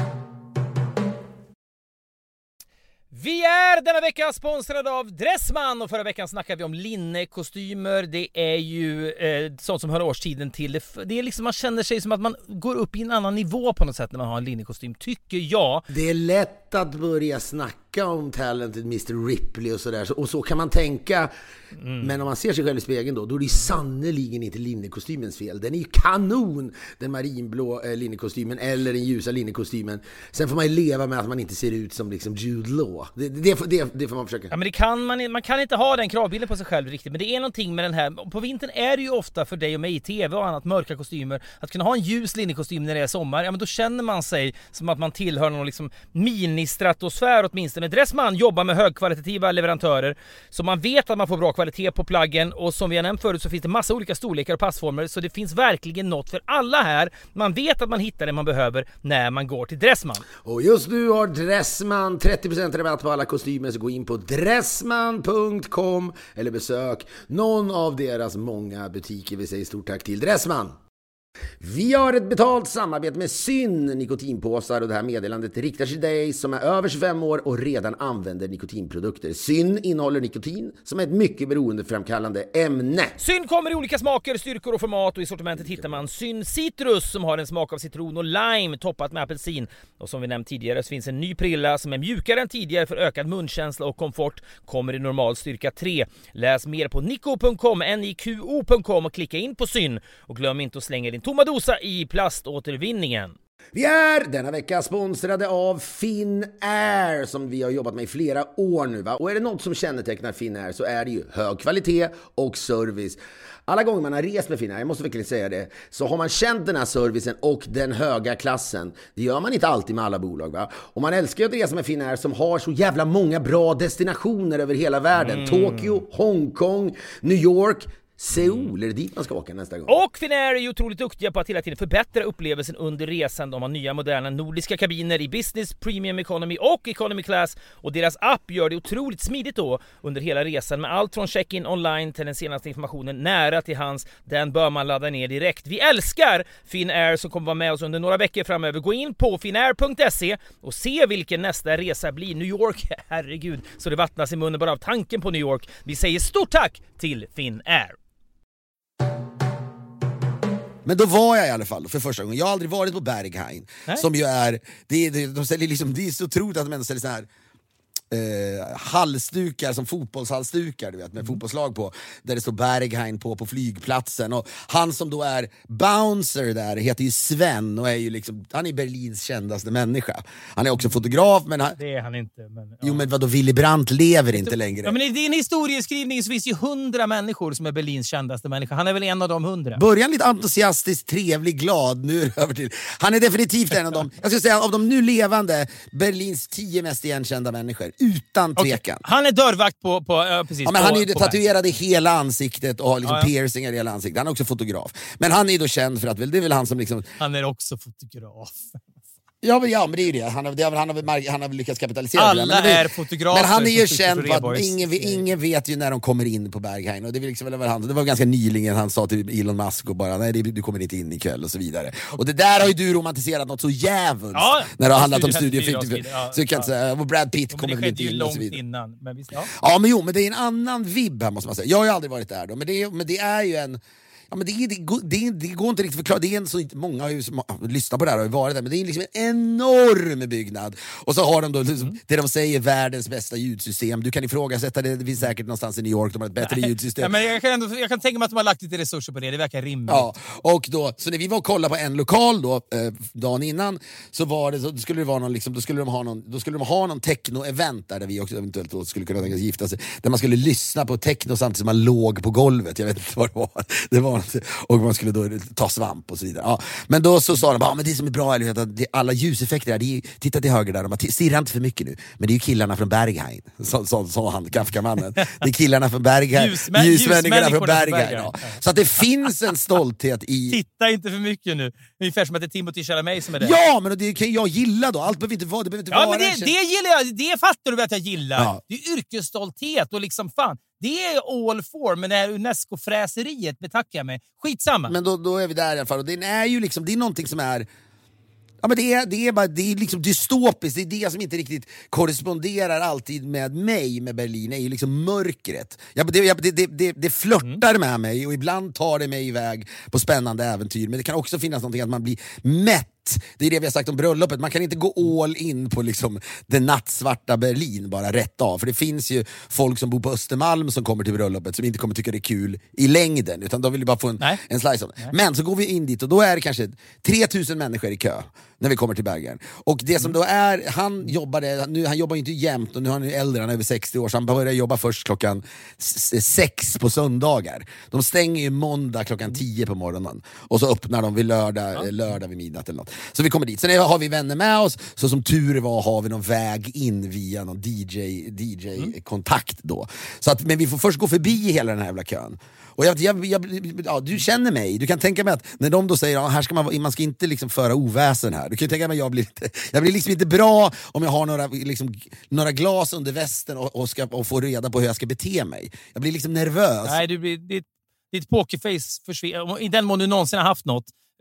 Vi är denna vecka sponsrade av Dressman och förra veckan snackade vi om linnekostymer. Det är ju eh, sånt som hör årstiden till. Det, det är liksom, man känner sig som att man går upp i en annan nivå på något sätt när man har en linnekostym, tycker jag. Det är lätt att börja snacka om talented mister Ripley och sådär. Och så kan man tänka. Mm. Men om man ser sig själv i spegeln då, då är det sannoliken inte linnekostymens fel. Den är ju kanon, den marinblå eh, linnekostymen eller den ljusa linnekostymen. Sen får man ju leva med att man inte ser ut som liksom Jude Law. Det, det, det, det får man försöka. Ja, men det kan man, man kan inte ha den kravbilden på sig själv riktigt. Men det är någonting med den här. På vintern är det ju ofta för dig och mig i tv och annat mörka kostymer. Att kunna ha en ljus linnekostym när det är sommar, ja men då känner man sig som att man tillhör någon liksom mini-stratosfär åtminstone. Dressman jobbar med högkvalitativa leverantörer. Så man vet att man får bra kvalitet på plaggen. Och som vi har nämnt förut så finns det massa olika storlekar och passformer. Så det finns verkligen något för alla här. Man vet att man hittar det man behöver när man går till Dressman. Och just nu har Dressman trettio procent rabatt på alla kostymer, så gå in på dressman punkt com eller besök någon av deras många butiker. Vi säger stort tack till Dressman. Vi har ett betalt samarbete med Syn nikotinpåsar och det här meddelandet riktar sig till dig som är över tjugofem år och redan använder nikotinprodukter. Syn innehåller nikotin som är ett mycket beroendeframkallande ämne. Syn kommer i olika smaker, styrkor och format och i sortimentet hittar man Syn Citrus som har en smak av citron och lime toppat med apelsin. Och som vi nämnt tidigare så finns en ny prilla som är mjukare än tidigare för ökad munkänsla och komfort. Kommer i normal styrka tre. Läs mer på nico punkt com, N I Q O punkt com och klicka in på Syn. Och glöm inte att slänga din tomma dosa i plaståtervinningen. Vi är denna vecka sponsrade av Finnair som vi har jobbat med i flera år nu, va? Och är det något som kännetecknar Finnair så är det ju hög kvalitet och service. Alla gånger man har rest med Finnair, jag måste verkligen säga det, så har man känt den här servicen och den höga klassen. Det gör man inte alltid med alla bolag, va? Och man älskar ju att resa med Finnair som har så jävla många bra destinationer över hela världen. Mm. Tokyo, Hongkong, New York, Seoul, är det dit man ska åka nästa gång? Och Finnair är ju otroligt duktiga på att hela tiden förbättra upplevelsen under resan. De har nya moderna nordiska kabiner i business, premium economy och economy class. Och deras app gör det otroligt smidigt då under hela resan med allt från check-in online till den senaste informationen nära till hands. Den bör man ladda ner direkt. Vi älskar Finnair som kommer vara med oss under några veckor framöver. Gå in på finnair punkt se och se vilken nästa resa blir. New York, herregud, så det vattnas i munnen bara av tanken på New York. Vi säger stort tack till Finnair. Men då var jag i alla fall för första gången. Jag har aldrig varit på Berghain. Nej. Som ju är det, det, de ställer liksom, det är så otroligt att de ändå ställer så här eh, halsdukar som fotbollshalsdukar, du vet, med mm. fotbollslag på, där det står Berghain på på flygplatsen. Och han som då är bouncer där heter ju Sven och är ju liksom, han är Berlins kändaste människa. Han är också fotograf, men han, det är han inte, men ja. Jo, men vadå, Willy Brandt lever inte längre. Ja, men i din historieskrivning så finns ju hundra människor som är Berlins kändaste människa. Han är väl en av de hundra. Början lite entusiastisk, trevlig, glad. Nu är det över till. Han är definitivt en av dem. Jag ska säga av de nu levande Berlins tio mest igenkända människor. Utan tvekan. Okay. Han är dörrvakt på, på äh, precis. Ja, men på, han är ju tatuerad i berg. hela ansiktet och har liksom ja, ja. piercingar i hela ansiktet. Han är också fotograf. Men han är ju då känd för att väl, det är väl han som liksom... Han är också fotograf. Ja men, ja, men det är ju det. Han har, det har, han har, väl, han har väl lyckats kapitalisera alla det. Men, är fotografer. Men han är ju känd för att ingen, ingen vet ju när de kommer in på Berghain. Och det, liksom, det, var han, det var ganska nyligen han sa till Elon Musk och bara, nej du kommer inte in ikväll och så vidare. Och det där har ju du romantiserat något så jävligt. Ja, när det har handlat om studieeffektiv. Ja, så jag kan inte säga, och Brad Pitt kommer väl inte in och så vidare. Innan, men visst, ja. ja men jo, men det är en annan vibb här måste man säga. Jag har ju aldrig varit där då, men det är, men det är ju en... Ja, men det, det, det, det går inte riktigt förklara. Det är en så, många har ju lyssnat på det här och har varit där, men det är liksom en enorm byggnad. Och så har de då liksom, mm. det de säger världens bästa ljudsystem. Du kan ifrågasätta det, det finns säkert någonstans i New York de har ett bättre Nej. ljudsystem. Ja, men jag, kan ändå, jag kan tänka mig att de har lagt lite resurser på det, det verkar rimligt. Ja, och då, så när vi var och kollade på en lokal då, eh, dagen innan, så var det, så skulle det vara någon, liksom, då skulle de ha någon, då skulle de ha någon techno-event där, där vi också eventuellt då skulle kunna tänka sig gifta sig. Där man skulle lyssna på techno samtidigt som man låg på golvet. Jag vet inte vad det var. Det var och man skulle då ta svamp och så vidare. Ja. Men då så sa de, ah, men det som är bra är att det, alla ljuseffekter där, det är, titta till höger där, de har stirrar inte för mycket nu. Men det är ju killarna från Berghain, så, så, så han, Kafkamannen. Det är killarna från Berghain, Ljusmän, ljusmänniskorna från Berghain. Ja. Så att det finns en stolthet i... Titta inte för mycket nu. Ungefär som att det är Timothy Chalamet som är det. Ja, men det kan jag gilla då. Allt behöver inte vara, det behöver inte ja, vara... men det, det gillar jag, det fattar du att jag gillar. Ja. Det är yrkesstolthet och liksom fan. Det är all for, men det här UNESCO-fräseriet betackar jag mig. Skitsamma. Men då, då är vi där i alla fall. Och det är ju liksom, det är någonting som är... Ja, men det är, det är bara, det är liksom dystopiskt. Det är det som inte riktigt korresponderar alltid med mig, med Berlin. Det är ju liksom mörkret. Ja, det, det, det, det, det flörtar mm. med mig och ibland tar det mig iväg på spännande äventyr. Men det kan också finnas någonting att man blir mätt. Det är det vi har sagt om bröllopet. Man kan inte gå all in på liksom det nattsvarta Berlin bara rätt av. För det finns ju folk som bor på Östermalm som kommer till bröllopet som inte kommer tycka det är kul i längden. Utan de vill ju bara få en, en slice av det. Men så går vi in dit och då är det kanske tre tusen människor i kö när vi kommer till Berghain. Och det som då är, han jobbade, nu, han jobbar ju inte jämt och nu är han äldre, han är över sextio år, så han börjar jobba först klockan sex på söndagar. De stänger ju måndag klockan tio på morgonen och så öppnar de vid lördag, ja. lördag vid midnatt eller något. Så vi kommer dit. Sen har vi vänner med oss, så som tur var har vi någon väg in via någon D J, D J-kontakt då. Så att, men vi får först gå förbi hela den här jävla kön. Och jag, jag, jag, ja, du känner mig, du kan tänka mig att när de då säger, ja, här ska man, man ska inte liksom föra oväsen här. Du kan tänka mig att jag blir, jag blir liksom inte bra om jag har några, liksom, några glas under västen och, och, ska, och får reda på hur jag ska bete mig. Jag blir liksom nervös. Nej, du blir, ditt, ditt pokerface försvinner. I den mån du någonsin har haft något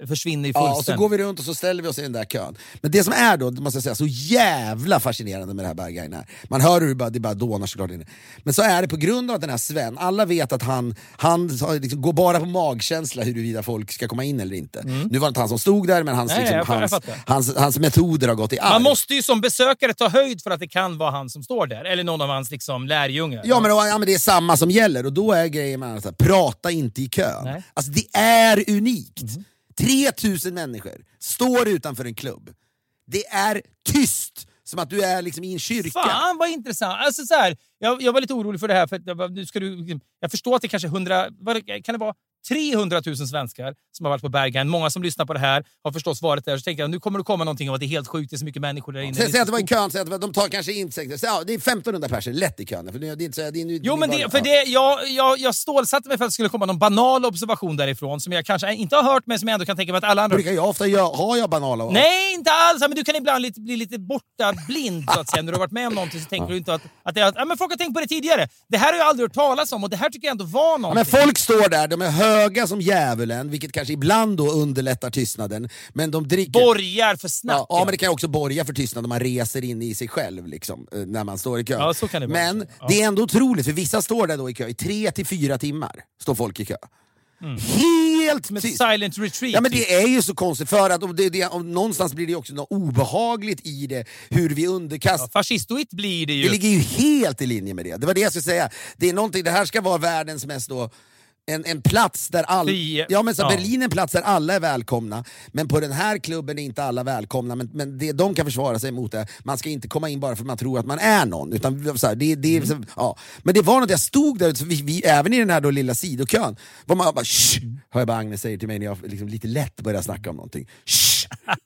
försvinner ju Ja, fullständigt. och så går vi runt och så ställer vi oss i den där kön. Men det som är då, måste jag säga, så jävla fascinerande med det här Berghain här. Man hör hur det bara, det bara dånar såklart inne. Men så är det på grund av att den här Sven, alla vet att han, han liksom går bara på magkänsla huruvida folk ska komma in eller inte. Mm. Nu var det inte han som stod där, men hans, Nej, liksom, jag, jag hans, hans, hans metoder har gått i arv. Man måste ju som besökare ta höjd för att det kan vara han som står där. Eller någon av hans liksom, lärjungar. Ja, men, ja, men det är samma som gäller. Och då är grejen med att prata inte i kön. Nej. Alltså det är unikt. Mm. tre tusen människor står utanför en klubb. Det är tyst. Som att du är liksom i en kyrka. Fan vad intressant. Alltså så här, jag, jag var lite orolig för det här. För nu ska du, jag förstår att det kanske hundra, kan det vara trehundratusen svenskar som har varit på Berghain. Många som lyssnar på det här har förstås varit där. Så tänker jag, nu kommer det komma någonting om att det är helt sjukt. Det är så mycket människor där inne. Säg att det var en kön, säg att de tar kanske in sig. Ja, det är femtonhundra personer lätt i kön. För det är inte så, det är nu, jo, men det, för det, jag, jag, jag stålsatte mig för att det skulle komma någon banal observation därifrån som jag kanske inte har hört, men som jag ändå kan tänka mig att alla andra... Brukar jag ofta göra, har jag banala? Nej, inte alls. Men du kan ibland lite, bli lite borta blind så att säga. När du har varit med om någonting så tänker ja. du inte att, att, det, att ja, men folk har tänkt på det tidigare. Det här har jag aldrig hört talas om och det här tycker jag ändå var någonting. Ja, men folk står där, de är höga som djävulen, vilket kanske ibland då underlättar tystnaden. Men de dricker... Borgar för snack. Ja, ja, men det kan också borga för tystnad om man reser in i sig själv liksom, när man står i kö. Ja, så kan det vara. Men ja. det är ändå otroligt, för vissa står där då i kö i tre till fyra timmar. Står folk i kö. Mm. Helt med silent retreat. Ja, men det är ju så konstigt för att och det, det, och någonstans blir det också något obehagligt i det, hur vi underkastar. Ja, fascistoid blir det ju. Det ligger ju helt i linje med det. Det var det jag skulle säga. Det är någonting, det här ska vara världens mest då En, en plats där alla... Ja, men så ja. Berlin är en plats där alla är välkomna. Men på den här klubben är inte alla välkomna. Men, men det de kan försvara sig mot det. Man ska inte komma in bara för att man tror att man är någon. Utan, så här, det, det, mm. så, ja. Men det var något, jag stod där, så vi, vi, även i den här då lilla sidokön, var man bara, shh, hör jag bara Agnes säger till mig när jag liksom lite lätt börjar snacka om någonting. Shh.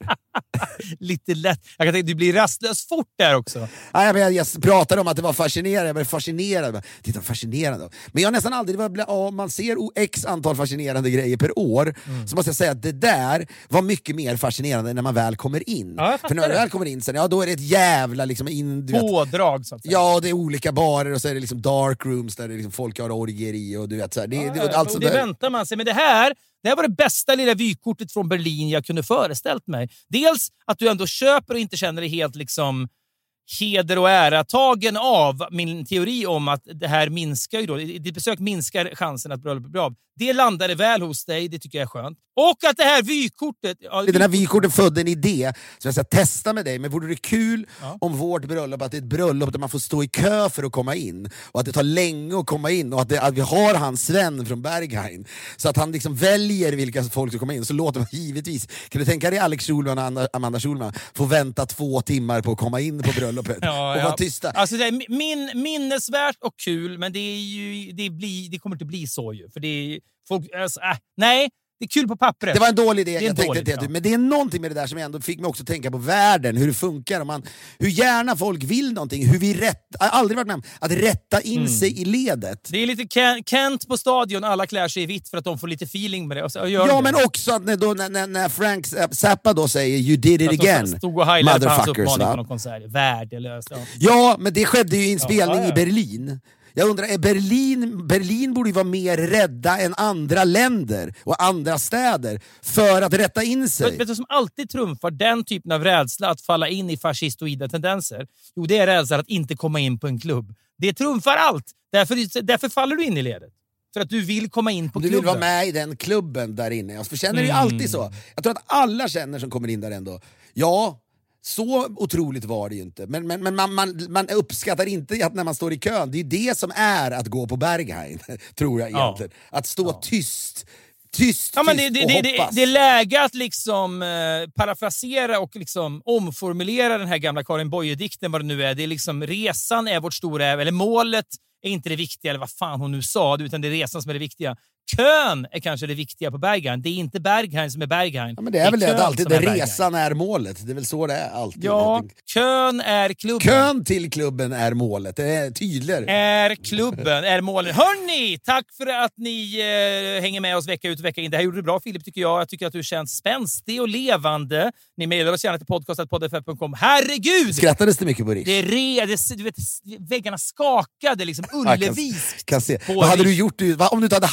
Lite lätt. Jag kan tänka, du blir rastlös fort där också. Ja, jag, jag pratade om att det var fascinerande. Jag blev fascinerad. Titta, fascinerande. Men jag har nästan aldrig varit, ja, man ser x antal fascinerande grejer per år, mm. så måste jag säga att det där var mycket mer fascinerande när man väl kommer in. Ja, för när man väl kommer in sen, ja, då är det ett jävla liksom in, pådrag så att säga. Ja, det är olika barer och så är det liksom dark rooms där det liksom folk har orgier i och du vet så här, det, ja, det, alltså det där... väntar man sig. Men det här Det här var det bästa lilla vykortet från Berlin jag kunde föreställt mig. Dels att du ändå köper och inte känner dig helt liksom heder och ära tagen av min teori om att det här minskar ju då. Ditt besök minskar chansen att bröllopet blir av. Det landade väl hos dig, det tycker jag är skönt. Och att det här vykortet... Ja, den här vykortet födde en idé som jag ska testa med dig, men vore det kul ja. om vårt bröllop, att det är ett bröllop där man får stå i kö för att komma in, och att det tar länge att komma in, och att, det, att vi har hans Sven från Berghain, så att han liksom väljer vilka folk som kommer in, så låter man givetvis, kan du tänka dig Alex Schulman och Amanda Schulman får vänta två timmar på att komma in på bröllopet ja, och ja. vara tysta. Alltså det är min, minnesvärt och kul, men det, är ju, det, blir, det kommer inte bli så ju, för det är folk, alltså, äh, nej, det är kul på pappret. Det var en dålig idé, jag dålig, tänkte det, ja. Men det är någonting med det där som ändå fick mig också tänka på världen, hur det funkar, och man, hur gärna folk vill någonting, hur vi rätt, jag har aldrig varit med om att rätta in mm. sig i ledet. Det är lite Kent på stadion, alla klär sig i vitt för att de får lite feeling med det. Och så, ja, det. Men också att när, då, när, när Frank Zappa då säger you did it again, stod och highlightade på hans motherfuckers, uppmaning va? på någon konsert. Värdelöst. Ja. ja, men det skedde ju i en spelning ja, ja. i Berlin. Jag undrar, är Berlin, Berlin borde ju vara mer rädda än andra länder och andra städer för att rätta in sig. Vet, vet du som alltid trumfar den typen av rädsla att falla in i fascistoida tendenser? Jo, det är rädsla att inte komma in på en klubb. Det trumfar allt. Därför, därför faller du in i ledet. För att du vill komma in på du klubben. Du vill vara med i den klubben där inne. För känner det ju alltid så. Jag tror att alla känner som kommer in där ändå. Ja, så otroligt var det ju inte. Men, men, men man, man, man uppskattar inte att när man står i kön. Det är det som är att gå på Berghain, tror jag egentligen. Ja. Att stå ja. tyst, tyst, ja, men det, tyst det, och det, hoppas. Det, det är läge att liksom eh, parafrasera och liksom omformulera den här gamla Karin Boye-dikten, vad det nu är. Det är liksom, resan är vårt stora, eller målet är inte det viktiga, eller vad fan hon nu sa, utan det är resan som är det viktiga. Kön är kanske det viktiga på Berghain. Det är inte Berghain som är Berghain. Ja, men det är, det är väl det att alltid det resan är målet. Det är väl så det är alltid. Ja, kön är klubben. Kön till klubben är målet. Det är tydligare. Är klubben, är målet. Hörrni, tack för att ni eh, hänger med oss vecka ut och vecka in. Det här gjorde du bra, Filip, tycker jag. Jag tycker att du känns spänstig och levande. Ni mejlar oss gärna till podcast at podd f m punkt com. Herregud! Skrattades det mycket på Rish? Det re, det, du vet, väggarna skakade liksom ulleviskt. Kan se. Vad hade du gjort om du inte hade haft mig?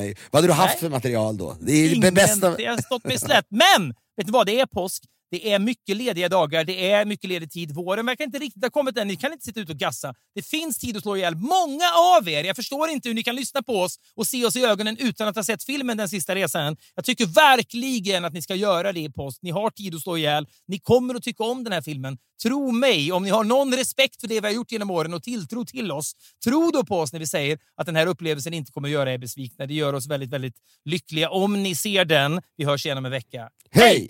mig. Vad hade du haft Nej. för material då? Det är Ingen, det bästa. det har stått mig slätt. Men, vet du vad? Det är påsk. Det är mycket lediga dagar. Det är mycket ledig tid. Våren verkar inte riktigt ha kommit än. Ni kan inte sitta ut och gassa. Det finns tid att slå ihjäl många av er. Jag förstår inte hur ni kan lyssna på oss och se oss i ögonen utan att ha sett filmen Den sista resan. Jag tycker verkligen att ni ska göra det i påsk. Ni har tid att slå ihjäl. Ni kommer att tycka om den här filmen. Tro mig, om ni har någon respekt för det vi har gjort genom åren och tilltro till oss, tro då på oss när vi säger att den här upplevelsen inte kommer att göra er besvikna. Det gör oss väldigt, väldigt lyckliga om ni ser den. Vi hörs igen om en vecka. Hej!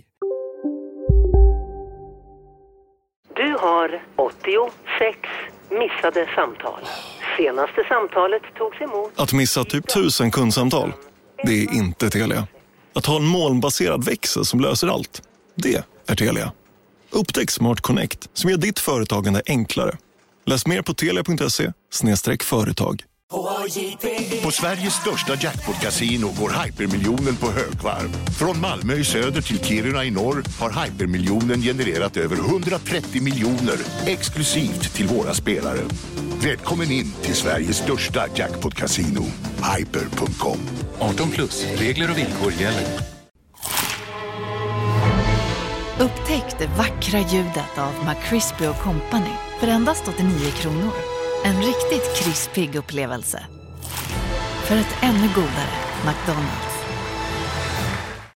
Du har åttiosex missade samtal. Senaste samtalet togs emot... Att missa typ tusen kundsamtal, det är inte Telia. Att ha en molnbaserad växel som löser allt, det är Telia. Upptäck Smart Connect som gör ditt företagande enklare. Läs mer på telia punkt se slash företag. På Sveriges största jackpot-casino går hypermiljonen på högvarv. Från Malmö i söder till Kiruna i norr har hypermiljonen genererat över hundratrettio miljoner exklusivt till våra spelare. Välkommen in till Sveriges största jackpot-casino, hyper punkt com. arton plus, regler och villkor gäller. Upptäck det vackra ljudet av McCrispy och Company för endast åttionio kronor. En riktigt krispig upplevelse. För ett ännu godare McDonald's.